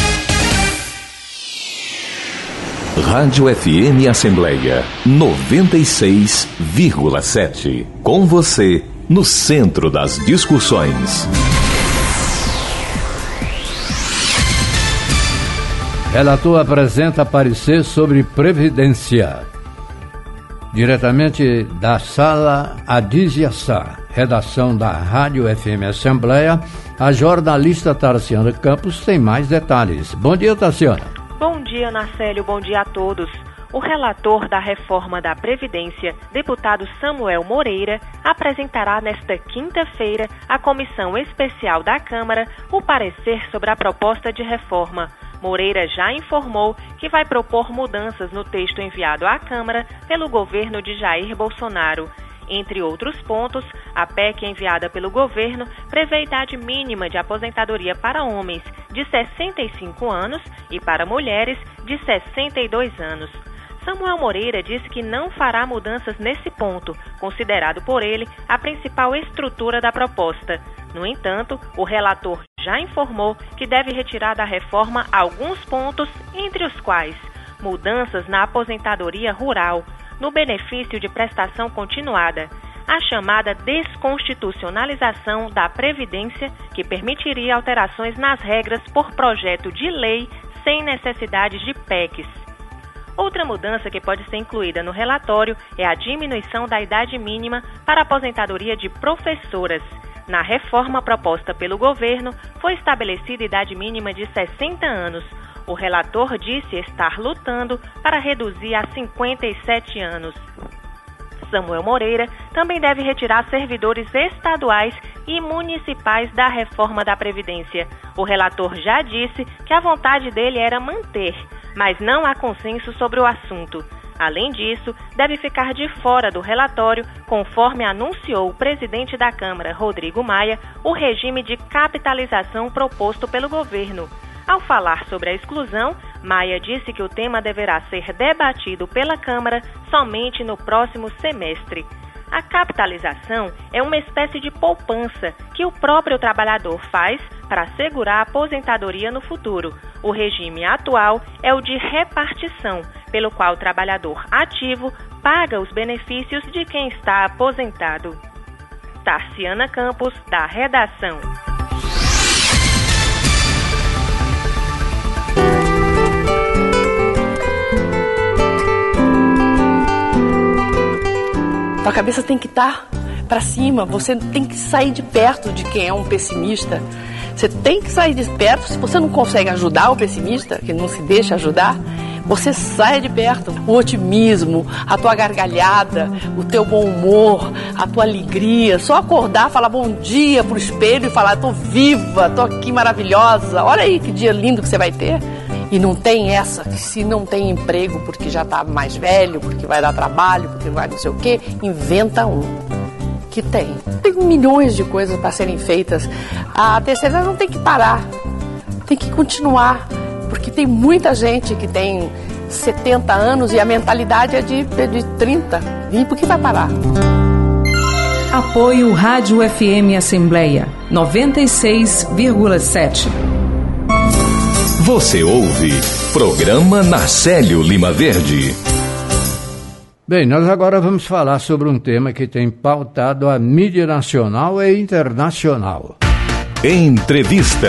Rádio FM Assembleia 96,7. Com você no centro das discussões. Relator apresenta parecer sobre Previdência. Diretamente da sala Adísia Sá, redação da Rádio FM Assembleia, a jornalista Tarciana Campos tem mais detalhes. Bom dia, Tarciana. Bom dia, Narcélio. Bom dia a todos. O relator da reforma da Previdência, deputado Samuel Moreira, apresentará nesta quinta-feira à Comissão Especial da Câmara o parecer sobre a proposta de reforma. Moreira já informou que vai propor mudanças no texto enviado à Câmara pelo governo de Jair Bolsonaro. Entre outros pontos, a PEC enviada pelo governo prevê idade mínima de aposentadoria para homens de 65 anos e para mulheres de 62 anos. Samuel Moreira disse que não fará mudanças nesse ponto, considerado por ele a principal estrutura da proposta. No entanto, o relator já informou que deve retirar da reforma alguns pontos, entre os quais mudanças na aposentadoria rural, no benefício de prestação continuada, a chamada desconstitucionalização da Previdência, que permitiria alterações nas regras por projeto de lei sem necessidade de PECs. Outra mudança que pode ser incluída no relatório é a diminuição da idade mínima para aposentadoria de professoras. Na reforma proposta pelo governo, foi estabelecida a idade mínima de 60 anos. O relator disse estar lutando para reduzir a 57 anos. Samuel Moreira também deve retirar servidores estaduais e municipais da reforma da Previdência. O relator já disse que a vontade dele era manter, mas não há consenso sobre o assunto. Além disso, deve ficar de fora do relatório, conforme anunciou o presidente da Câmara, Rodrigo Maia, o regime de capitalização proposto pelo governo. Ao falar sobre a exclusão, Maia disse que o tema deverá ser debatido pela Câmara somente no próximo semestre. A capitalização é uma espécie de poupança que o próprio trabalhador faz para assegurar a aposentadoria no futuro. O regime atual é o de repartição, pelo qual o trabalhador ativo paga os benefícios de quem está aposentado. Tarciana Campos, da redação. Tua cabeça tem que estar para cima, você tem que sair de perto de quem é um pessimista. Você tem que sair de perto. Se você não consegue ajudar o pessimista, que não se deixa ajudar, você sai de perto. O otimismo, a tua gargalhada, o teu bom humor, a tua alegria. Só acordar, falar bom dia pro espelho e falar: tô viva, tô aqui maravilhosa. Olha aí que dia lindo que você vai ter. E não tem essa, que se não tem emprego porque já tá mais velho, porque vai dar trabalho, porque vai não sei o quê, inventa um. Que tem. Tem milhões de coisas para serem feitas. A terceira não tem que parar, tem que continuar, porque tem muita gente que tem 70 anos e a mentalidade é de 30. E por que vai parar? Apoio Rádio FM Assembleia 96,7. Você ouve Programa Narcélio Lima Verde. Bem, nós agora vamos falar sobre um tema que tem pautado a mídia nacional e internacional. Entrevista.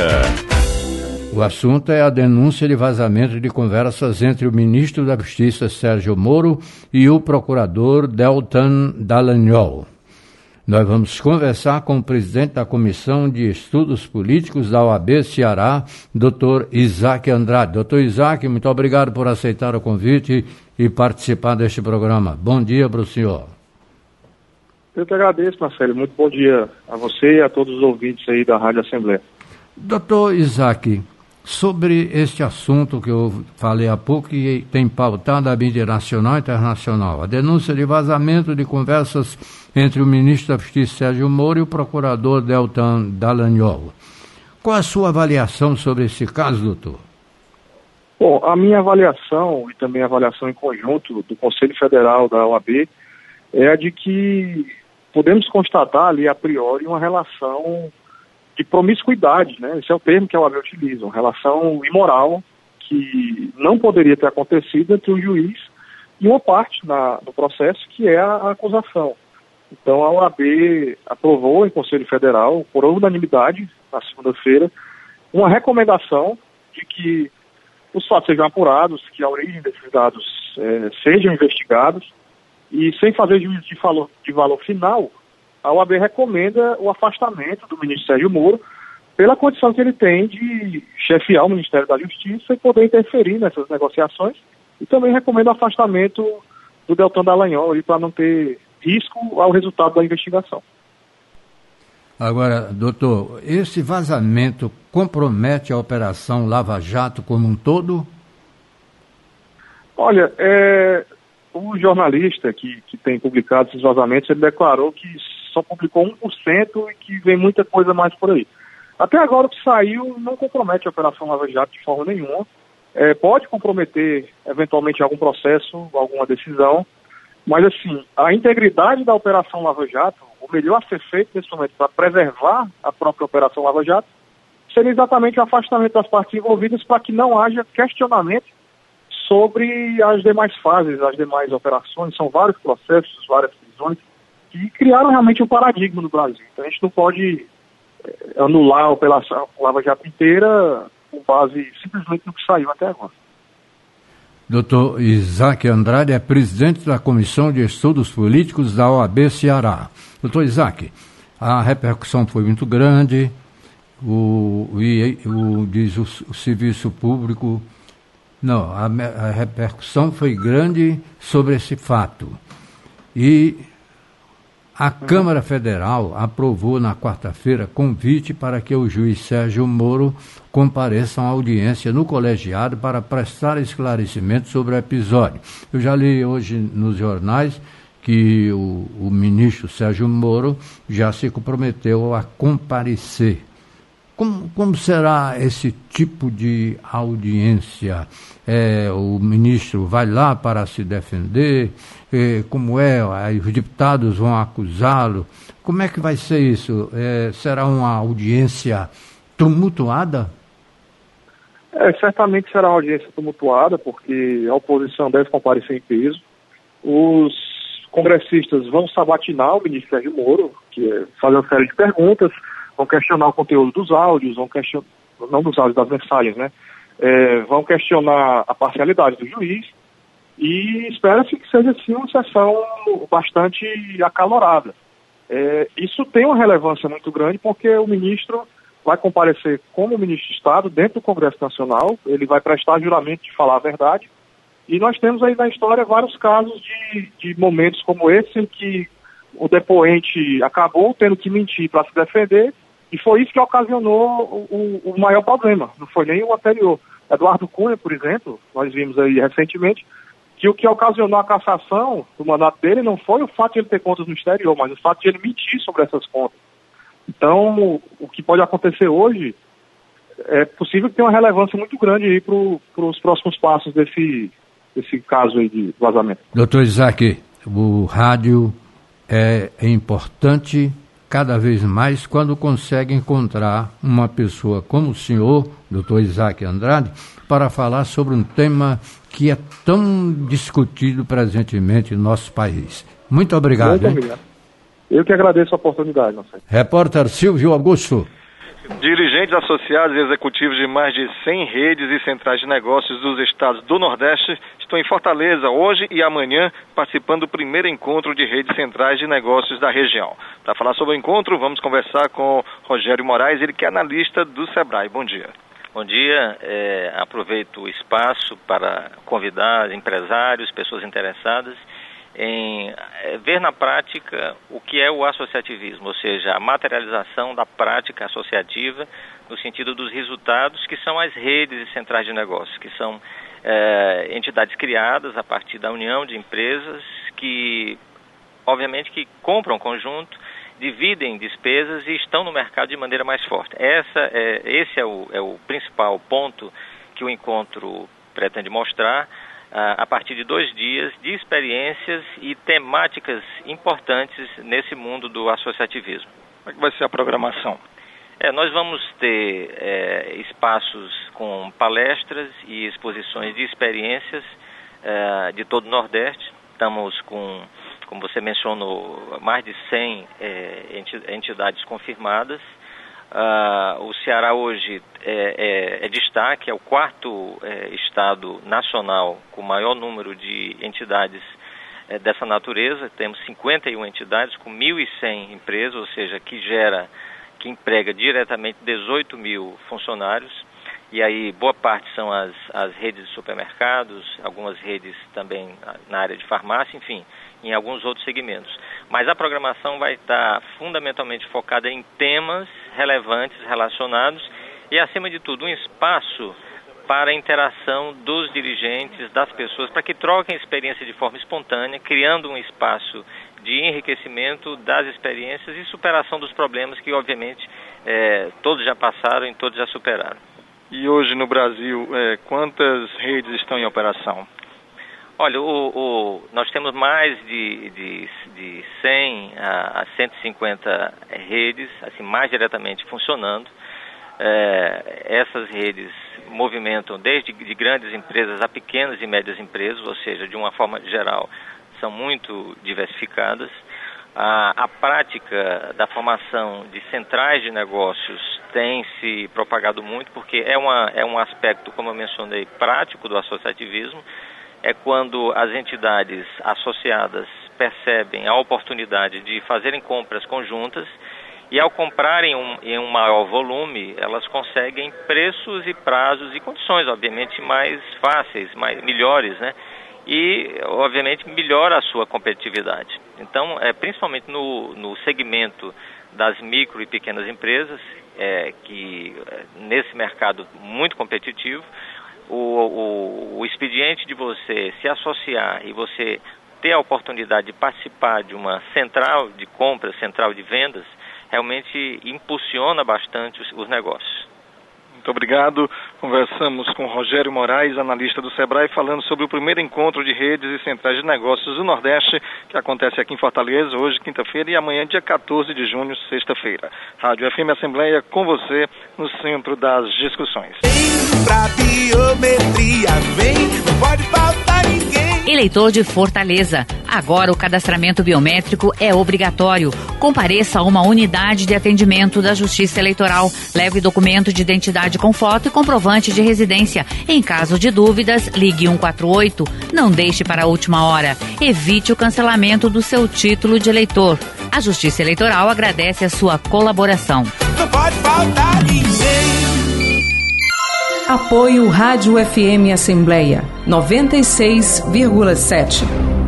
O assunto é a denúncia de vazamento de conversas entre o ministro da Justiça, Sérgio Moro, e o procurador Deltan Dallagnol. Nós vamos conversar com o presidente da Comissão de Estudos Políticos da OAB Ceará, Dr. Isaac Andrade. Dr. Isaac, muito obrigado por aceitar o convite e participar deste programa. Bom dia para o senhor. Eu que agradeço, Marcelo. Muito bom dia a você e a todos os ouvintes aí da Rádio Assembleia. Dr. Isaac, sobre este assunto que eu falei há pouco, que tem pautado a mídia nacional e internacional, a denúncia de vazamento de conversas entre o ministro da Justiça, Sérgio Moro, e o procurador Deltan Dallagnol. Qual a sua avaliação sobre esse caso, doutor? Bom, a minha avaliação, e também a avaliação em conjunto do Conselho Federal da OAB, é a de que podemos constatar ali a priori uma relação de promiscuidade, né? Esse é o termo que a OAB utiliza, uma relação imoral que não poderia ter acontecido entre o juiz e uma parte no processo, que é a acusação. Então a OAB aprovou em Conselho Federal, por unanimidade, na segunda-feira, uma recomendação de que os fatos sejam apurados, que a origem desses dados sejam investigados, e sem fazer juízo de valor final, a OAB recomenda o afastamento do ministro Sérgio Moro pela condição que ele tem de chefiar o Ministério da Justiça e poder interferir nessas negociações, e também recomenda o afastamento do Deltan Dallagnol para não ter risco ao resultado da investigação. Agora, doutor, esse vazamento compromete a Operação Lava Jato como um todo? Olha, o jornalista que tem publicado esses vazamentos, ele declarou que só publicou 1% e que vem muita coisa mais por aí. Até agora o que saiu não compromete a Operação Lava Jato de forma nenhuma. Pode comprometer, eventualmente, algum processo, alguma decisão, mas, assim, a integridade da Operação Lava Jato, o melhor a ser feito nesse momento para preservar a própria Operação Lava Jato, seria exatamente o afastamento das partes envolvidas para que não haja questionamento sobre as demais fases, as demais operações. São vários processos, várias prisões, que criaram realmente um paradigma no Brasil. Então a gente não pode anular a Operação Lava Jato inteira com base simplesmente no que saiu até agora. Dr. Isaac Andrade é presidente da Comissão de Estudos Políticos da OAB Ceará. Dr. Isaac, a repercussão foi muito grande, diz o serviço público. Não, a repercussão foi grande sobre esse fato. E a Câmara Federal aprovou na quarta-feira convite para que o juiz Sérgio Moro compareça à audiência no colegiado para prestar esclarecimento sobre o episódio. Eu já li hoje nos jornais que o ministro Sérgio Moro já se comprometeu a comparecer. Como será esse tipo de audiência? O ministro vai lá para se defender? Como aí os deputados vão acusá-lo? Como é que vai ser isso? Será uma audiência tumultuada? Certamente será uma audiência tumultuada, porque a oposição deve comparecer em peso. Os congressistas vão sabatinar o ministro Sérgio Moro, fazer uma série de perguntas, vão questionar o conteúdo dos áudios, não dos áudios, das mensagens, né? Vão questionar a parcialidade do juiz e espera-se que seja, assim, uma sessão bastante acalorada. Isso tem uma relevância muito grande, porque o ministro vai comparecer como ministro de Estado dentro do Congresso Nacional, ele vai prestar juramento de falar a verdade, e nós temos aí na história vários casos de momentos como esse, em que o depoente acabou tendo que mentir para se defender, e foi isso que ocasionou o maior problema, não foi nem o anterior. Eduardo Cunha, por exemplo, nós vimos aí recentemente, que o que ocasionou a cassação do mandato dele não foi o fato de ele ter contas no exterior, mas o fato de ele mentir sobre essas contas. Então, o que pode acontecer hoje é possível que tenha uma relevância muito grande aí para os próximos passos desse caso aí de vazamento. Doutor Isaac, o rádio é importante cada vez mais quando consegue encontrar uma pessoa como o senhor, doutor Isaac Andrade, para falar sobre um tema que é tão discutido presentemente no nosso país. Muito obrigado. Muito obrigado. Eu que agradeço a oportunidade, Marcelo. Repórter Silvio Augusto. Dirigentes associados e executivos de mais de 100 redes e centrais de negócios dos estados do Nordeste estão em Fortaleza hoje e amanhã participando do primeiro encontro de redes centrais de negócios da região. Para falar sobre o encontro, vamos conversar com Rogério Moraes, ele que é analista do Sebrae. Bom dia. Bom dia, aproveito o espaço para convidar empresários, pessoas interessadas em ver na prática o que é o associativismo, ou seja, a materialização da prática associativa no sentido dos resultados que são as redes e centrais de negócios, que são entidades criadas a partir da união de empresas que, obviamente, que compram conjunto, dividem despesas e estão no mercado de maneira mais forte. Esse é o principal ponto que o encontro pretende mostrar, a partir de 2 dias de experiências e temáticas importantes nesse mundo do associativismo. Como é que vai ser a programação? Nós vamos ter espaços com palestras e exposições de experiências de todo o Nordeste. Estamos com, como você mencionou, mais de 100 entidades confirmadas. O Ceará hoje é destaque, é o 4º estado nacional com o maior número de entidades dessa natureza. Temos 51 entidades com 1.100 empresas, ou seja, que emprega diretamente 18 mil funcionários. E aí boa parte são as redes de supermercados, algumas redes também na área de farmácia, enfim, em alguns outros segmentos. Mas a programação vai estar fundamentalmente focada em temas relevantes relacionados e, acima de tudo, um espaço para a interação dos dirigentes, das pessoas, para que troquem experiência de forma espontânea, criando um espaço de enriquecimento das experiências e superação dos problemas que, obviamente, todos já passaram e todos já superaram. E hoje no Brasil, quantas redes estão em operação? Olha, nós temos mais de 100 a 150 redes, assim, mais diretamente funcionando. Essas redes movimentam desde de grandes empresas a pequenas e médias empresas, ou seja, de uma forma geral, são muito diversificadas. A prática da formação de centrais de negócios tem se propagado muito, porque é um aspecto, como eu mencionei, prático do associativismo. É quando as entidades associadas percebem a oportunidade de fazerem compras conjuntas e, ao comprarem em um maior volume, elas conseguem preços e prazos e condições, obviamente, mais fáceis, melhores, né? E, obviamente, melhora a sua competitividade. Então, principalmente no segmento das micro e pequenas empresas, que nesse mercado muito competitivo, o expediente de você se associar e você ter a oportunidade de participar de uma central de compras, central de vendas, realmente impulsiona bastante os negócios. Muito obrigado. Conversamos com Rogério Moraes, analista do Sebrae, falando sobre o primeiro encontro de redes e centrais de negócios do Nordeste, que acontece aqui em Fortaleza, hoje, quinta-feira, e amanhã, dia 14 de junho, sexta-feira. Rádio FM Assembleia, com você, no centro das discussões. Vem pra biometria, vem, não pode faltar ninguém. Eleitor de Fortaleza, agora o cadastramento biométrico é obrigatório. Compareça a uma unidade de atendimento da Justiça Eleitoral. Leve documento de identidade com foto e comprovante de residência. Em caso de dúvidas, ligue 148. Não deixe para a última hora. Evite o cancelamento do seu título de eleitor. A Justiça Eleitoral agradece a sua colaboração. Não pode faltar ninguém. Apoio Rádio FM Assembleia 96,7.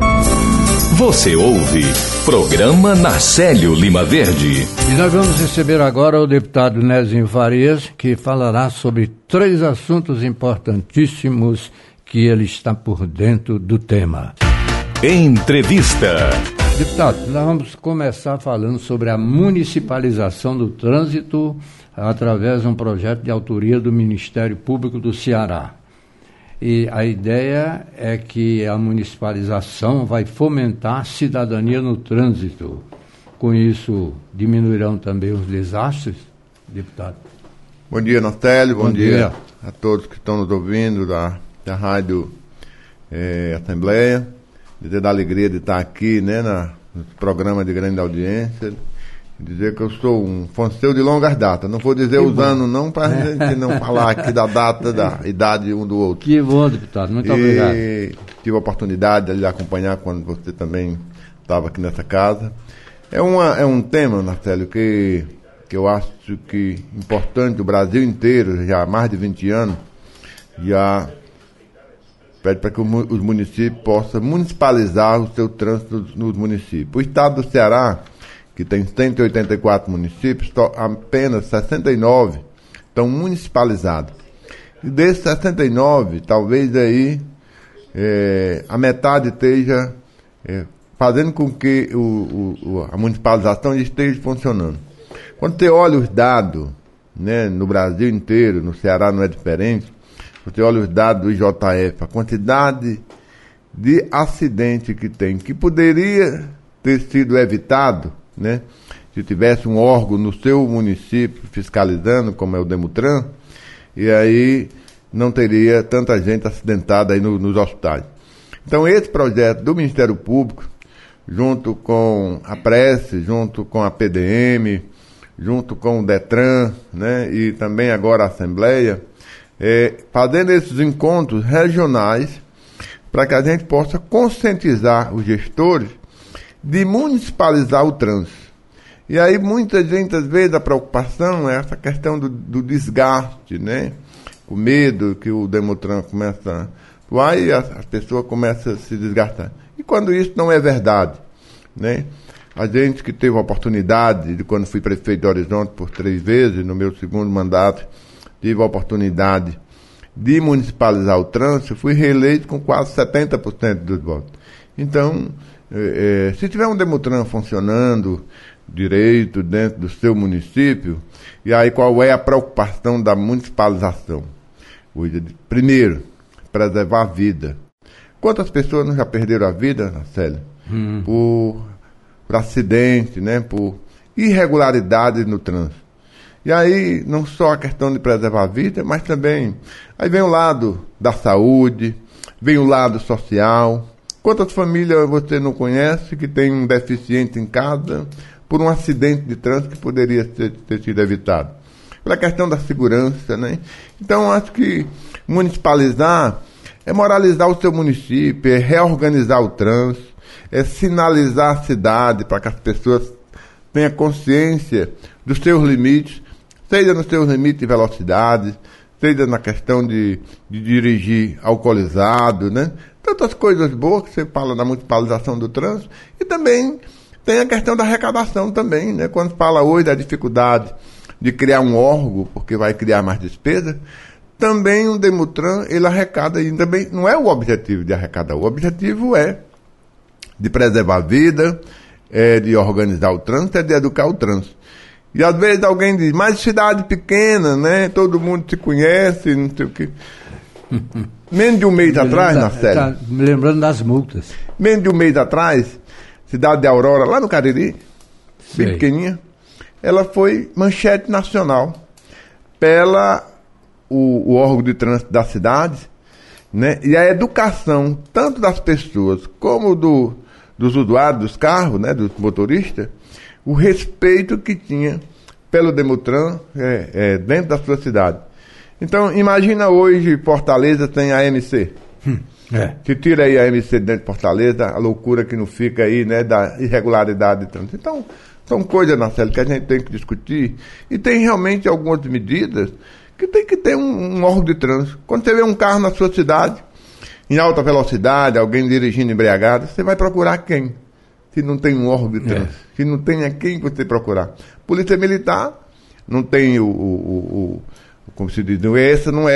Você ouve Programa Narcélio Lima Verde. E nós vamos receber agora o deputado Nézinho Farias, que falará sobre 3 assuntos importantíssimos que ele está por dentro do tema. Entrevista. Deputado, nós vamos começar falando sobre a municipalização do trânsito através de um projeto de autoria do Ministério Público do Ceará. E a ideia é que a municipalização vai fomentar a cidadania no trânsito. Com isso, diminuirão também os desastres, deputado? Bom dia, Narcélio. Bom dia a todos que estão nos ouvindo da Rádio Assembleia. Dizer da alegria de estar aqui, né, no programa de grande audiência. Dizer que eu sou um fonseiro de longas datas. Não vou dizer os anos, não, para a gente não falar aqui da data, da idade um do outro. Que bom, deputado. Muito obrigado. Tive a oportunidade de lhe acompanhar quando você também estava aqui nessa casa. É um tema, Narcélio, que eu acho que importante. O Brasil inteiro, já há mais de 20 anos, já pede para que os municípios possam municipalizar o seu trânsito nos municípios. O estado do Ceará, que tem 184 municípios, apenas 69 estão municipalizados. E desses 69, talvez aí a metade esteja fazendo com que a municipalização esteja funcionando. Quando você olha os dados, né, no Brasil inteiro, no Ceará não é diferente, você olha os dados do IJF, a quantidade de acidente que tem, que poderia ter sido evitado, né? Se tivesse um órgão no seu município fiscalizando, como é o Demutran, e aí não teria tanta gente acidentada aí nos hospitais. Então esse projeto do Ministério Público, junto com a Prece, junto com a PDM, junto com o Detran, né, e também agora a Assembleia, fazendo esses encontros regionais para que a gente possa conscientizar os gestores de municipalizar o trânsito. E aí muita gente, às vezes, a preocupação é essa questão do desgaste, né? O medo que o Demutran começa a atuar e a pessoa começa a se desgastar. E quando isso não é verdade, né? A gente que teve a oportunidade, de quando fui prefeito de Horizonte por 3 vezes, no meu segundo mandato, tive a oportunidade de municipalizar o trânsito, fui reeleito com quase 70% dos votos. Então, se tiver um Demutran funcionando direito dentro do seu município, e aí qual é a preocupação da municipalização? Primeiro, preservar a vida. Quantas pessoas não já perderam a vida, Célia? Por acidente, né? Por irregularidades no trânsito. E aí, não só a questão de preservar a vida, mas também, aí vem o lado da saúde, vem o lado social. Quantas famílias você não conhece que tem um deficiente em casa por um acidente de trânsito que poderia ter sido evitado? Pela questão da segurança, né? Então, acho que municipalizar é moralizar o seu município, é reorganizar o trânsito, é sinalizar a cidade para que as pessoas tenham consciência dos seus limites, seja nos seus limites de velocidade, seja na questão de dirigir alcoolizado, né? Tantas coisas boas que você fala na municipalização do trânsito. E também tem a questão da arrecadação também, né? Quando fala hoje da dificuldade de criar um órgão, porque vai criar mais despesa, também o Demutran, ele arrecada, e também não é o objetivo de arrecadar, o objetivo é de preservar a vida, é de organizar o trânsito, é de educar o trânsito. E às vezes alguém diz, mas cidade pequena, né? Todo mundo se conhece, não sei o quê. Menos de um mês atrás, Marcelo. Tá me lembrando das multas. Menos de um mês atrás, cidade de Aurora, lá no Cariri, bem pequenininha, ela foi manchete nacional pela o órgão de trânsito da cidade, né? E a educação, tanto das pessoas como dos usuários dos carros, né? Dos motoristas, o respeito que tinha pelo Demutran dentro da sua cidade. Então, imagina hoje Fortaleza tem a MC. Se tira aí a MC dentro de Fortaleza, a loucura que não fica aí, né, da irregularidade de trânsito. Então, são coisas, Marcelo, que a gente tem que discutir. E tem realmente algumas medidas que tem que ter um órgão de trânsito. Quando você vê um carro na sua cidade, em alta velocidade, alguém dirigindo embriagado, você vai procurar quem? Se não tem um órgão de trânsito. Se não tem a quem você procurar. Polícia Militar não tem como se diz, esse não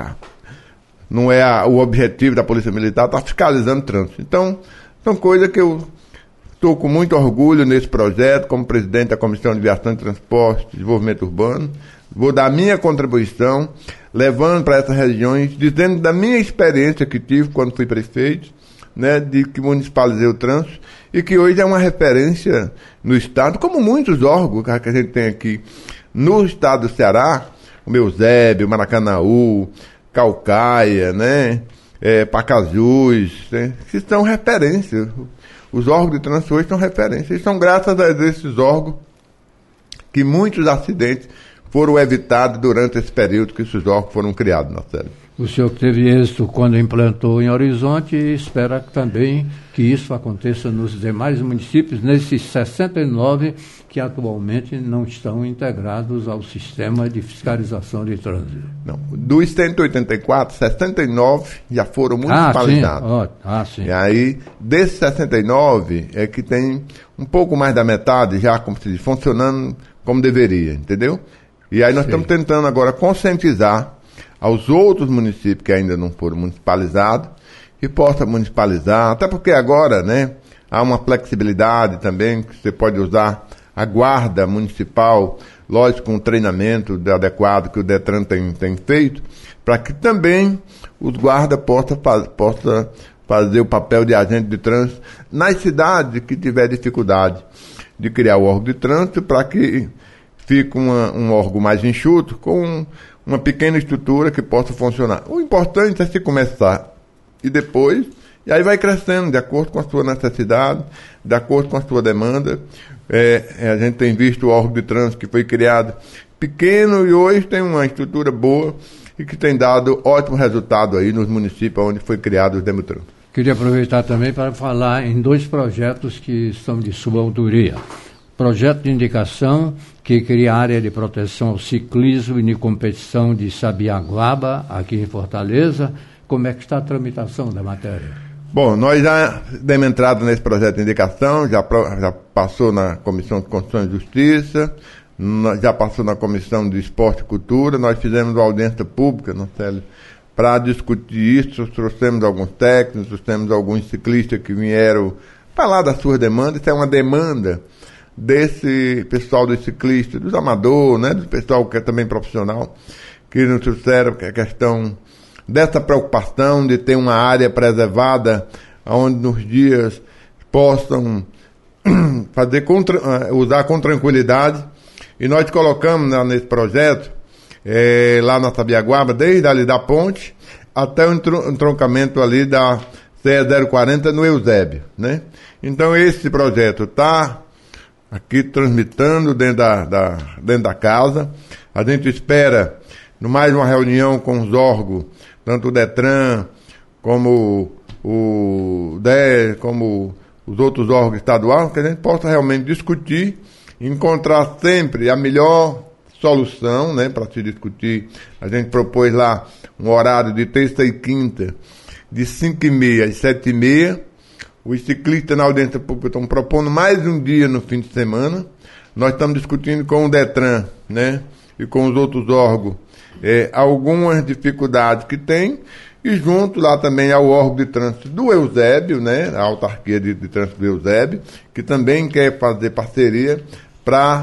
é o objetivo da Polícia Militar, está fiscalizando o trânsito. Então, são coisas que eu estou com muito orgulho nesse projeto, como presidente da Comissão de Viação e Transporte e Desenvolvimento Urbano. Vou dar minha contribuição, levando para essas regiões, dizendo da minha experiência que tive quando fui prefeito, né, de que municipalizei o trânsito, e que hoje é uma referência no Estado, como muitos órgãos que a gente tem aqui no Estado do Ceará, o Eusébio, Maracanaú, Caucaia, né, Pacajus, né, que são referências. Os órgãos de trânsito hoje são referências. E são graças a esses órgãos que muitos acidentes foram evitados durante esse período que esses órgãos foram criados na série. O senhor teve êxito quando implantou em Horizonte e espera também que isso aconteça nos demais municípios, nesses 69 que atualmente não estão integrados ao sistema de fiscalização de trânsito. Não, dos 184, 69 já foram municipalizados. Sim. E aí, desses 69 é que tem um pouco mais da metade já, como se diz, funcionando como deveria, entendeu? E aí nós estamos tentando agora conscientizar aos outros municípios que ainda não foram municipalizados, que possa municipalizar, até porque agora, né, há uma flexibilidade também, que você pode usar a guarda municipal, lógico, com um treinamento adequado que o Detran tem feito, para que também os guardas possam fazer o papel de agente de trânsito nas cidades que tiver dificuldade de criar o órgão de trânsito, para que fique um órgão mais enxuto, com uma pequena estrutura que possa funcionar. O importante é se começar e depois, e aí vai crescendo de acordo com a sua necessidade, de acordo com a sua demanda. A gente tem visto o órgão de trânsito que foi criado pequeno e hoje tem uma estrutura boa e que tem dado ótimo resultado aí nos municípios onde foi criado o Demutran. Queria aproveitar também para falar em dois projetos que são de sua autoria. Projeto de indicação que cria área de proteção ao ciclismo e de competição de Sabiaguaba, aqui em Fortaleza. Como é que está a tramitação da matéria? Bom, nós já demos entrada nesse projeto de indicação, já passou na Comissão de Constituição e Justiça, já passou na Comissão de Esporte e Cultura, nós fizemos uma audiência pública, Marcelo, para discutir isso, trouxemos alguns técnicos, trouxemos alguns ciclistas que vieram falar das suas demandas. Isso é uma demanda desse pessoal dos ciclistas, dos amadores, né, do pessoal que é também profissional, que nos trouxeram a questão dessa preocupação de ter uma área preservada, onde nos dias possam usar com tranquilidade. E nós colocamos nesse projeto, lá na Sabiaguaba, desde ali da ponte até o entroncamento ali da CE 040 no Eusébio, né? Então esse projeto está aqui transmitando dentro da casa. A gente espera, no mais uma reunião com os órgãos, tanto o Detran, como o DE, como os outros órgãos estaduais, que a gente possa realmente discutir, encontrar sempre a melhor solução, né, para se discutir. A gente propôs lá um horário de terça e quinta, de 5h30 às 7h30. Os ciclistas na audiência pública estão propondo mais um dia no fim de semana. Nós estamos discutindo com o Detran, né, e com os outros órgãos algumas dificuldades que tem, e junto lá também ao órgão de trânsito do Eusébio, né, a autarquia de trânsito do Eusébio, que também quer fazer parceria para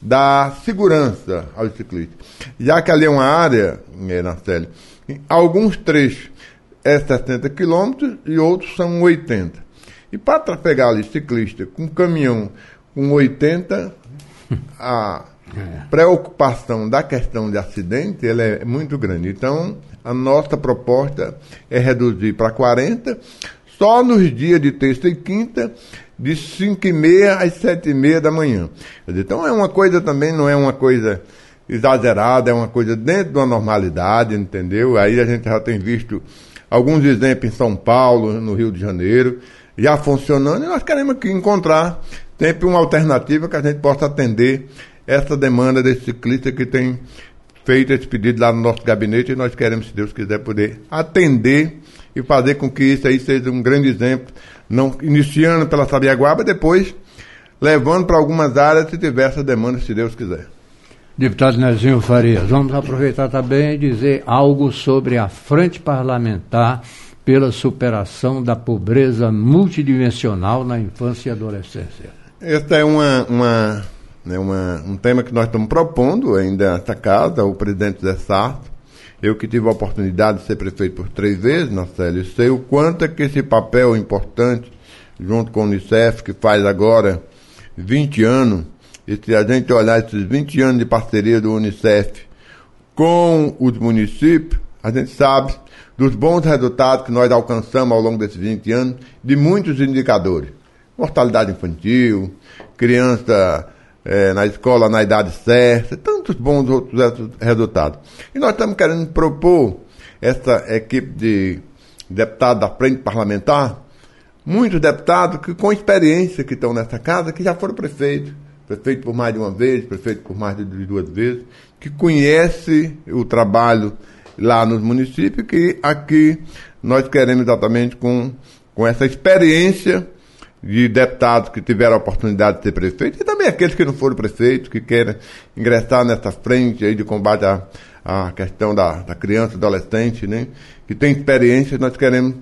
da segurança aos ciclistas. Já que ali é uma área, Narcélio, alguns trechos é 60 quilômetros e outros são 80. E para trafegar ali ciclista com caminhão com 80, a preocupação da questão de acidente ela é muito grande. Então, a nossa proposta é reduzir para 40, só nos dias de terça e quinta, de 5h30 às 7h30 da manhã. Então, é uma coisa também, não é uma coisa exagerada, é uma coisa dentro de uma normalidade, entendeu? Aí a gente já tem visto alguns exemplos em São Paulo, no Rio de Janeiro, já funcionando, e nós queremos aqui encontrar sempre uma alternativa que a gente possa atender essa demanda desse ciclista que tem feito esse pedido lá no nosso gabinete, e nós queremos, se Deus quiser, poder atender e fazer com que isso aí seja um grande exemplo, não iniciando pela Sabiaguaba, depois levando para algumas áreas se tiver essa demanda, se Deus quiser. Deputado Nezinho Farias, vamos aproveitar também e dizer algo sobre a Frente Parlamentar pela superação da pobreza multidimensional na infância e adolescência. Esse é um tema que nós estamos propondo ainda nesta casa, o presidente Zé Sarto. Eu que tive a oportunidade de ser prefeito por 3 vezes, Narcélio, sei o quanto é que esse papel é importante, junto com o Unicef, que faz agora 20 anos, e se a gente olhar esses 20 anos de parceria do Unicef com os municípios, a gente sabe dos bons resultados que nós alcançamos ao longo desses 20 anos, de muitos indicadores. Mortalidade infantil, criança na escola na idade certa, tantos bons outros resultados. E nós estamos querendo propor essa equipe de deputados da Frente Parlamentar, muitos deputados que com experiência que estão nessa casa, que já foram prefeito por mais de uma vez, prefeito por mais de 2 vezes, que conhece o trabalho lá nos municípios, que aqui nós queremos exatamente com essa experiência de deputados que tiveram a oportunidade de ser prefeito, e também aqueles que não foram prefeitos, que querem ingressar nessa frente aí de combate à questão da criança e adolescente, né, que tem experiência. Nós queremos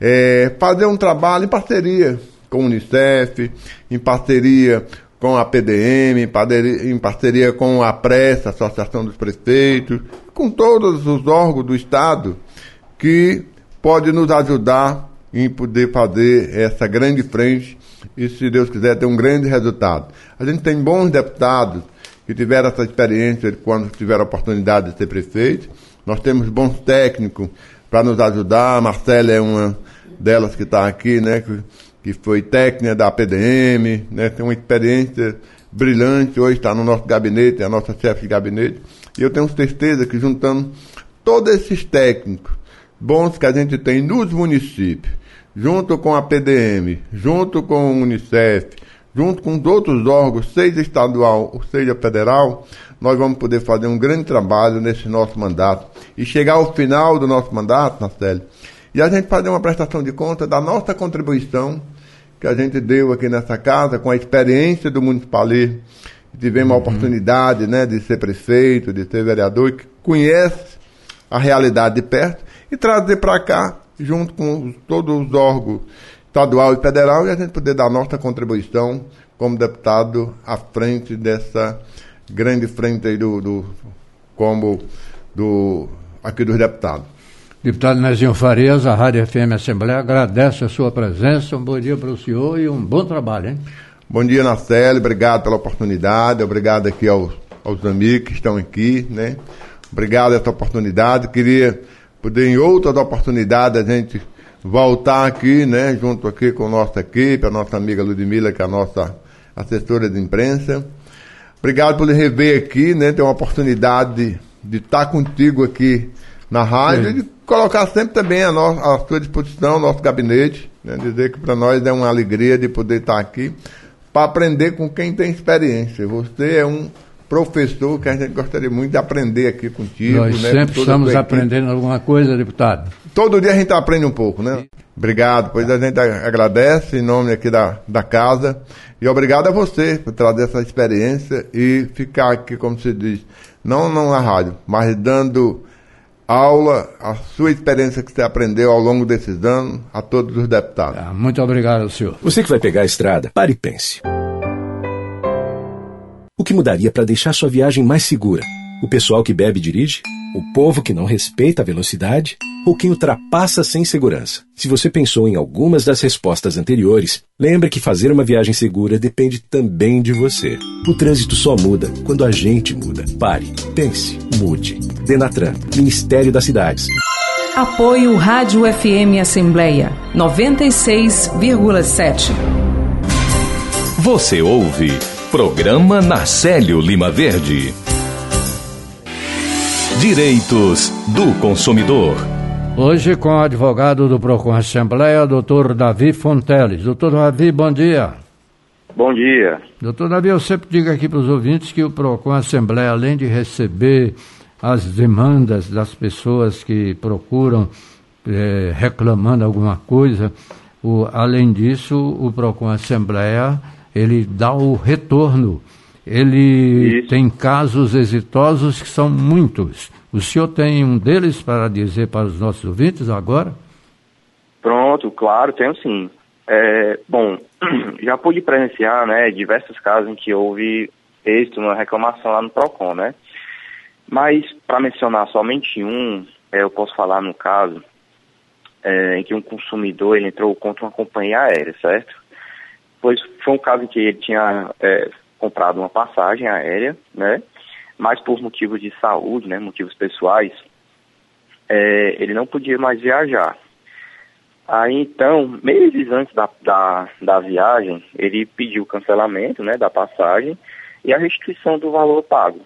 fazer um trabalho em parceria com o Unicef, em parceria com a PDM, em parceria com a Press, a Associação dos Prefeitos, com todos os órgãos do Estado que pode nos ajudar em poder fazer essa grande frente e, se Deus quiser, ter um grande resultado. A gente tem bons deputados que tiveram essa experiência quando tiveram a oportunidade de ser prefeito. Nós temos bons técnicos para nos ajudar. A Marcela é uma delas que está aqui, né, que foi técnica da PDM, né, tem uma experiência brilhante, hoje está no nosso gabinete, é a nossa chefe de gabinete, e eu tenho certeza que juntando todos esses técnicos bons que a gente tem nos municípios, junto com a PDM, junto com o Unicef, junto com os outros órgãos, seja estadual ou seja federal, nós vamos poder fazer um grande trabalho nesse nosso mandato e chegar ao final do nosso mandato, Marcelo, e a gente fazer uma prestação de conta da nossa contribuição que a gente deu aqui nessa casa, com a experiência do municipalismo, tivemos a oportunidade, né, de ser prefeito, de ser vereador, que conhece a realidade de perto, e trazer para cá, junto com todos os órgãos estadual e federal, e a gente poder dar a nossa contribuição como deputado à frente dessa grande frente aí aqui dos deputados. Deputado Nezinho Farias, a Rádio FM Assembleia agradece a sua presença. Um bom dia para o senhor e um bom trabalho, hein? Bom dia, Narcélio. Obrigado pela oportunidade. Obrigado aqui aos amigos que estão aqui, né? Obrigado por essa oportunidade. Queria poder, em outras oportunidades, a gente voltar aqui, né? Junto aqui com a nossa equipe, a nossa amiga Ludmila, que é a nossa assessora de imprensa. Obrigado por rever aqui, né? Ter uma oportunidade de estar contigo aqui na rádio, e de colocar sempre também à sua disposição, o nosso gabinete, né? Dizer que para nós é uma alegria de poder estar aqui para aprender com quem tem experiência. Você é um professor que a gente gostaria muito de aprender aqui contigo. Nós, né, sempre estamos aprendendo alguma coisa, deputado. Todo dia a gente aprende um pouco, né? Obrigado, pois a gente agradece em nome aqui da casa, e obrigado a você por trazer essa experiência e ficar aqui, como se diz, não na rádio, mas dando aula, a sua experiência que você aprendeu ao longo desses anos, a todos os deputados. Muito obrigado, senhor. Você que vai pegar a estrada, pare e pense. O que mudaria para deixar sua viagem mais segura? O pessoal que bebe e dirige? O povo que não respeita a velocidade? Ou quem ultrapassa sem segurança? Se você pensou em algumas das respostas anteriores, lembre que fazer uma viagem segura depende também de você. O trânsito só muda quando a gente muda. Pare, pense, mude. Denatran, Ministério das Cidades. Apoio Rádio FM Assembleia 96,7. Você ouve Programa Narcélio Lima Verde. Direitos do consumidor. Hoje com o advogado do Procon Assembleia, Dr. Davi Fonteles. Dr. Davi, bom dia. Bom dia. Dr. Davi, eu sempre digo aqui para os ouvintes que o Procon Assembleia, além de receber as demandas das pessoas que procuram reclamando alguma coisa, além disso, o Procon Assembleia, ele dá o retorno. Ele tem casos exitosos que são muitos. O senhor tem um deles para dizer para os nossos ouvintes agora? Pronto, claro, tenho sim. Bom, já pude presenciar, né, diversos casos em que houve êxito na reclamação lá no Procon, né? Mas, para mencionar somente um, eu posso falar no caso em que um consumidor ele entrou contra uma companhia aérea, certo? Pois foi um caso em que ele tinha comprado uma passagem aérea, né? Mas por motivos de saúde, né, motivos pessoais, ele não podia mais viajar. Aí então, meses antes da viagem, ele pediu o cancelamento, né, da passagem e a restituição do valor pago.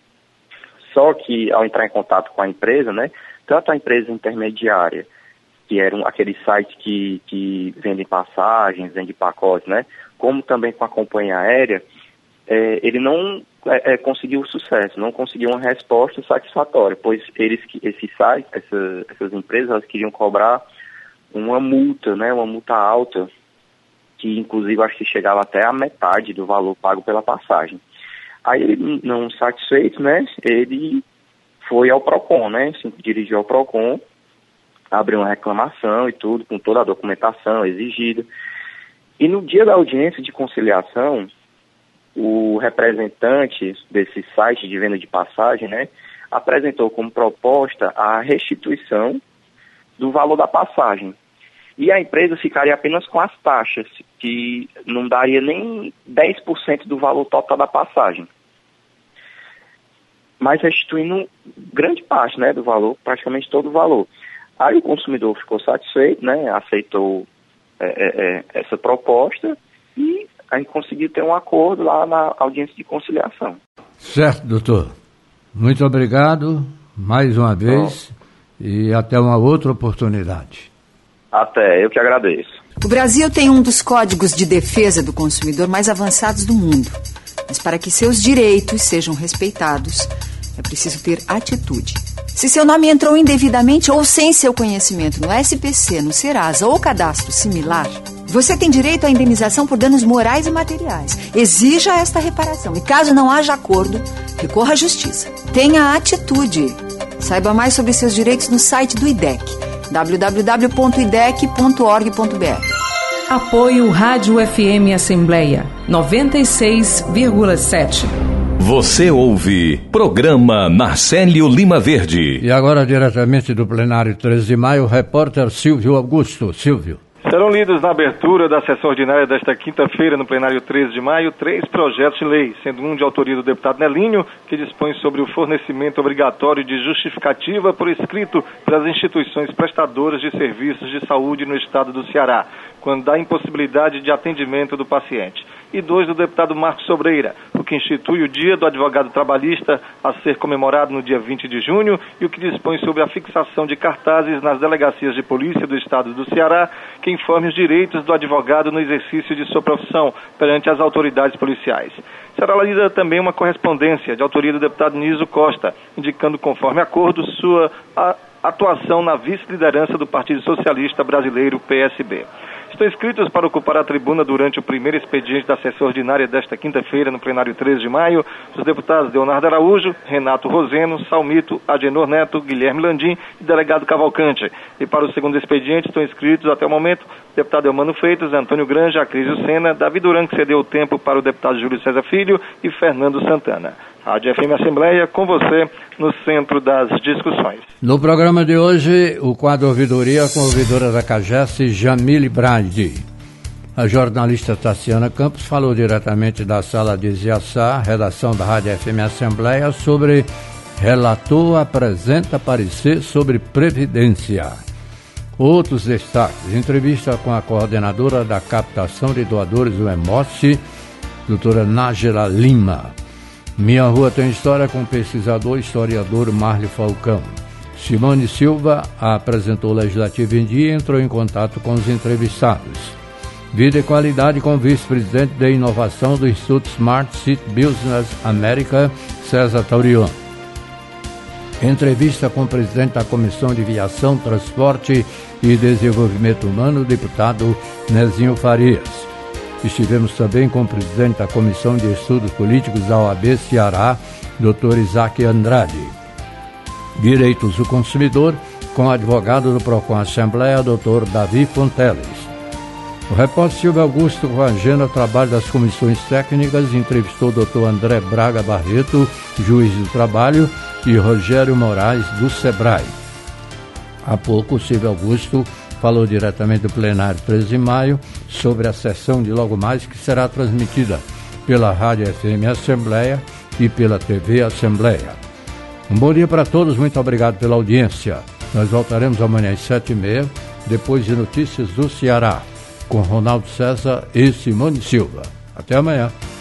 Só que ao entrar em contato com a empresa, né, tanto a empresa intermediária, que eram aqueles sites que vendem passagens, vendem pacotes, né, como também com a companhia aérea, ele não conseguiu sucesso, não conseguiu uma resposta satisfatória, pois esses sites, essas empresas, elas queriam cobrar uma multa, né, uma multa alta, que inclusive acho que chegava até a metade do valor pago pela passagem. Aí ele, não satisfeito, né, ele foi ao Procon, né, se dirigiu ao Procon, abriu uma reclamação e tudo, com toda a documentação exigida. E no dia da audiência de conciliação, o representante desse site de venda de passagem, né, apresentou como proposta a restituição do valor da passagem. E a empresa ficaria apenas com as taxas, que não daria nem 10% do valor total da passagem. Mas restituindo grande parte, né, do valor, praticamente todo o valor. Aí o consumidor ficou satisfeito, né, aceitou essa proposta e a gente conseguiu ter um acordo lá na audiência de conciliação. Certo, doutor. Muito obrigado mais uma vez e até uma outra oportunidade. Até, eu que agradeço. O Brasil tem um dos códigos de defesa do consumidor mais avançados do mundo. Mas para que seus direitos sejam respeitados, é preciso ter atitude. Se seu nome entrou indevidamente ou sem seu conhecimento no SPC, no Serasa ou cadastro similar, você tem direito à indenização por danos morais e materiais. Exija esta reparação e, caso não haja acordo, recorra à justiça. Tenha atitude. Saiba mais sobre seus direitos no site do IDEC, www.idec.org.br. Apoio Rádio FM Assembleia 96,7. Você ouve Programa Narcélio Lima Verde. E agora, diretamente do plenário 13 de maio, o repórter Silvio Augusto. Silvio. Serão lidos na abertura da sessão ordinária desta quinta-feira, no plenário 13 de maio, 3 projetos de lei, sendo um de autoria do deputado Nelinho, que dispõe sobre o fornecimento obrigatório de justificativa por escrito pelas instituições prestadoras de serviços de saúde no estado do Ceará, quando há impossibilidade de atendimento do paciente. E 2 do deputado Marcos Sobreira, o que institui o Dia do Advogado Trabalhista a ser comemorado no dia 20 de junho e o que dispõe sobre a fixação de cartazes nas delegacias de polícia do estado do Ceará que informe os direitos do advogado no exercício de sua profissão perante as autoridades policiais. Será lida também uma correspondência de autoria do deputado Niso Costa, indicando conforme acordo sua atuação na vice-liderança do Partido Socialista Brasileiro, PSB. estão inscritos para ocupar a tribuna durante o primeiro expediente da sessão ordinária desta quinta-feira, no plenário 13 de maio, os deputados Leonardo Araújo, Renato Roseno, Salmito, Agenor Neto, Guilherme Landim e delegado Cavalcante. E para o segundo expediente estão inscritos até o momento o deputado Eumano Freitas, Antônio Granja, Acrísio Sena, Davi Duran, que cedeu o tempo para o deputado Júlio César Filho e Fernando Santana. Rádio FM Assembleia, com você no centro das discussões. No programa de hoje, o quadro Ouvidoria com a ouvidora da CAGES, Jamile Brandi. A jornalista Tassiana Campos falou diretamente da sala de Ziaçá, redação da Rádio FM Assembleia, sobre relator apresenta parecer sobre Previdência. Outros destaques, entrevista com a coordenadora da captação de doadores do EMOSSE, doutora Nájera Lima. Minha Rua Tem História com o pesquisador e historiador Marli Falcão. Simone Silva apresentou o Legislativo em Dia e entrou em contato com os entrevistados. Vida e Qualidade com o vice-presidente de inovação do Instituto Smart City Business América, César Taurion. Entrevista com o presidente da Comissão de Viação, Transporte e Desenvolvimento Humano, o deputado Nezinho Farias. Estivemos também com o presidente da Comissão de Estudos Políticos da OAB Ceará, Dr. Isaac Andrade. Direitos do Consumidor, com o advogado do PROCON Assembleia, Dr. Davi Fonteles. O repórter Silvio Augusto, com a agenda Trabalho das Comissões Técnicas, entrevistou o Dr. André Braga Barreto, juiz do trabalho, e Rogério Moraes, do SEBRAE. Há pouco, o Silvio Augusto falou diretamente do plenário 13 de maio sobre a sessão de logo mais que será transmitida pela Rádio FM Assembleia e pela TV Assembleia. Um bom dia para todos, muito obrigado pela audiência. Nós voltaremos amanhã às 7h30, depois de notícias do Ceará, com Ronaldo César e Simone Silva. Até amanhã.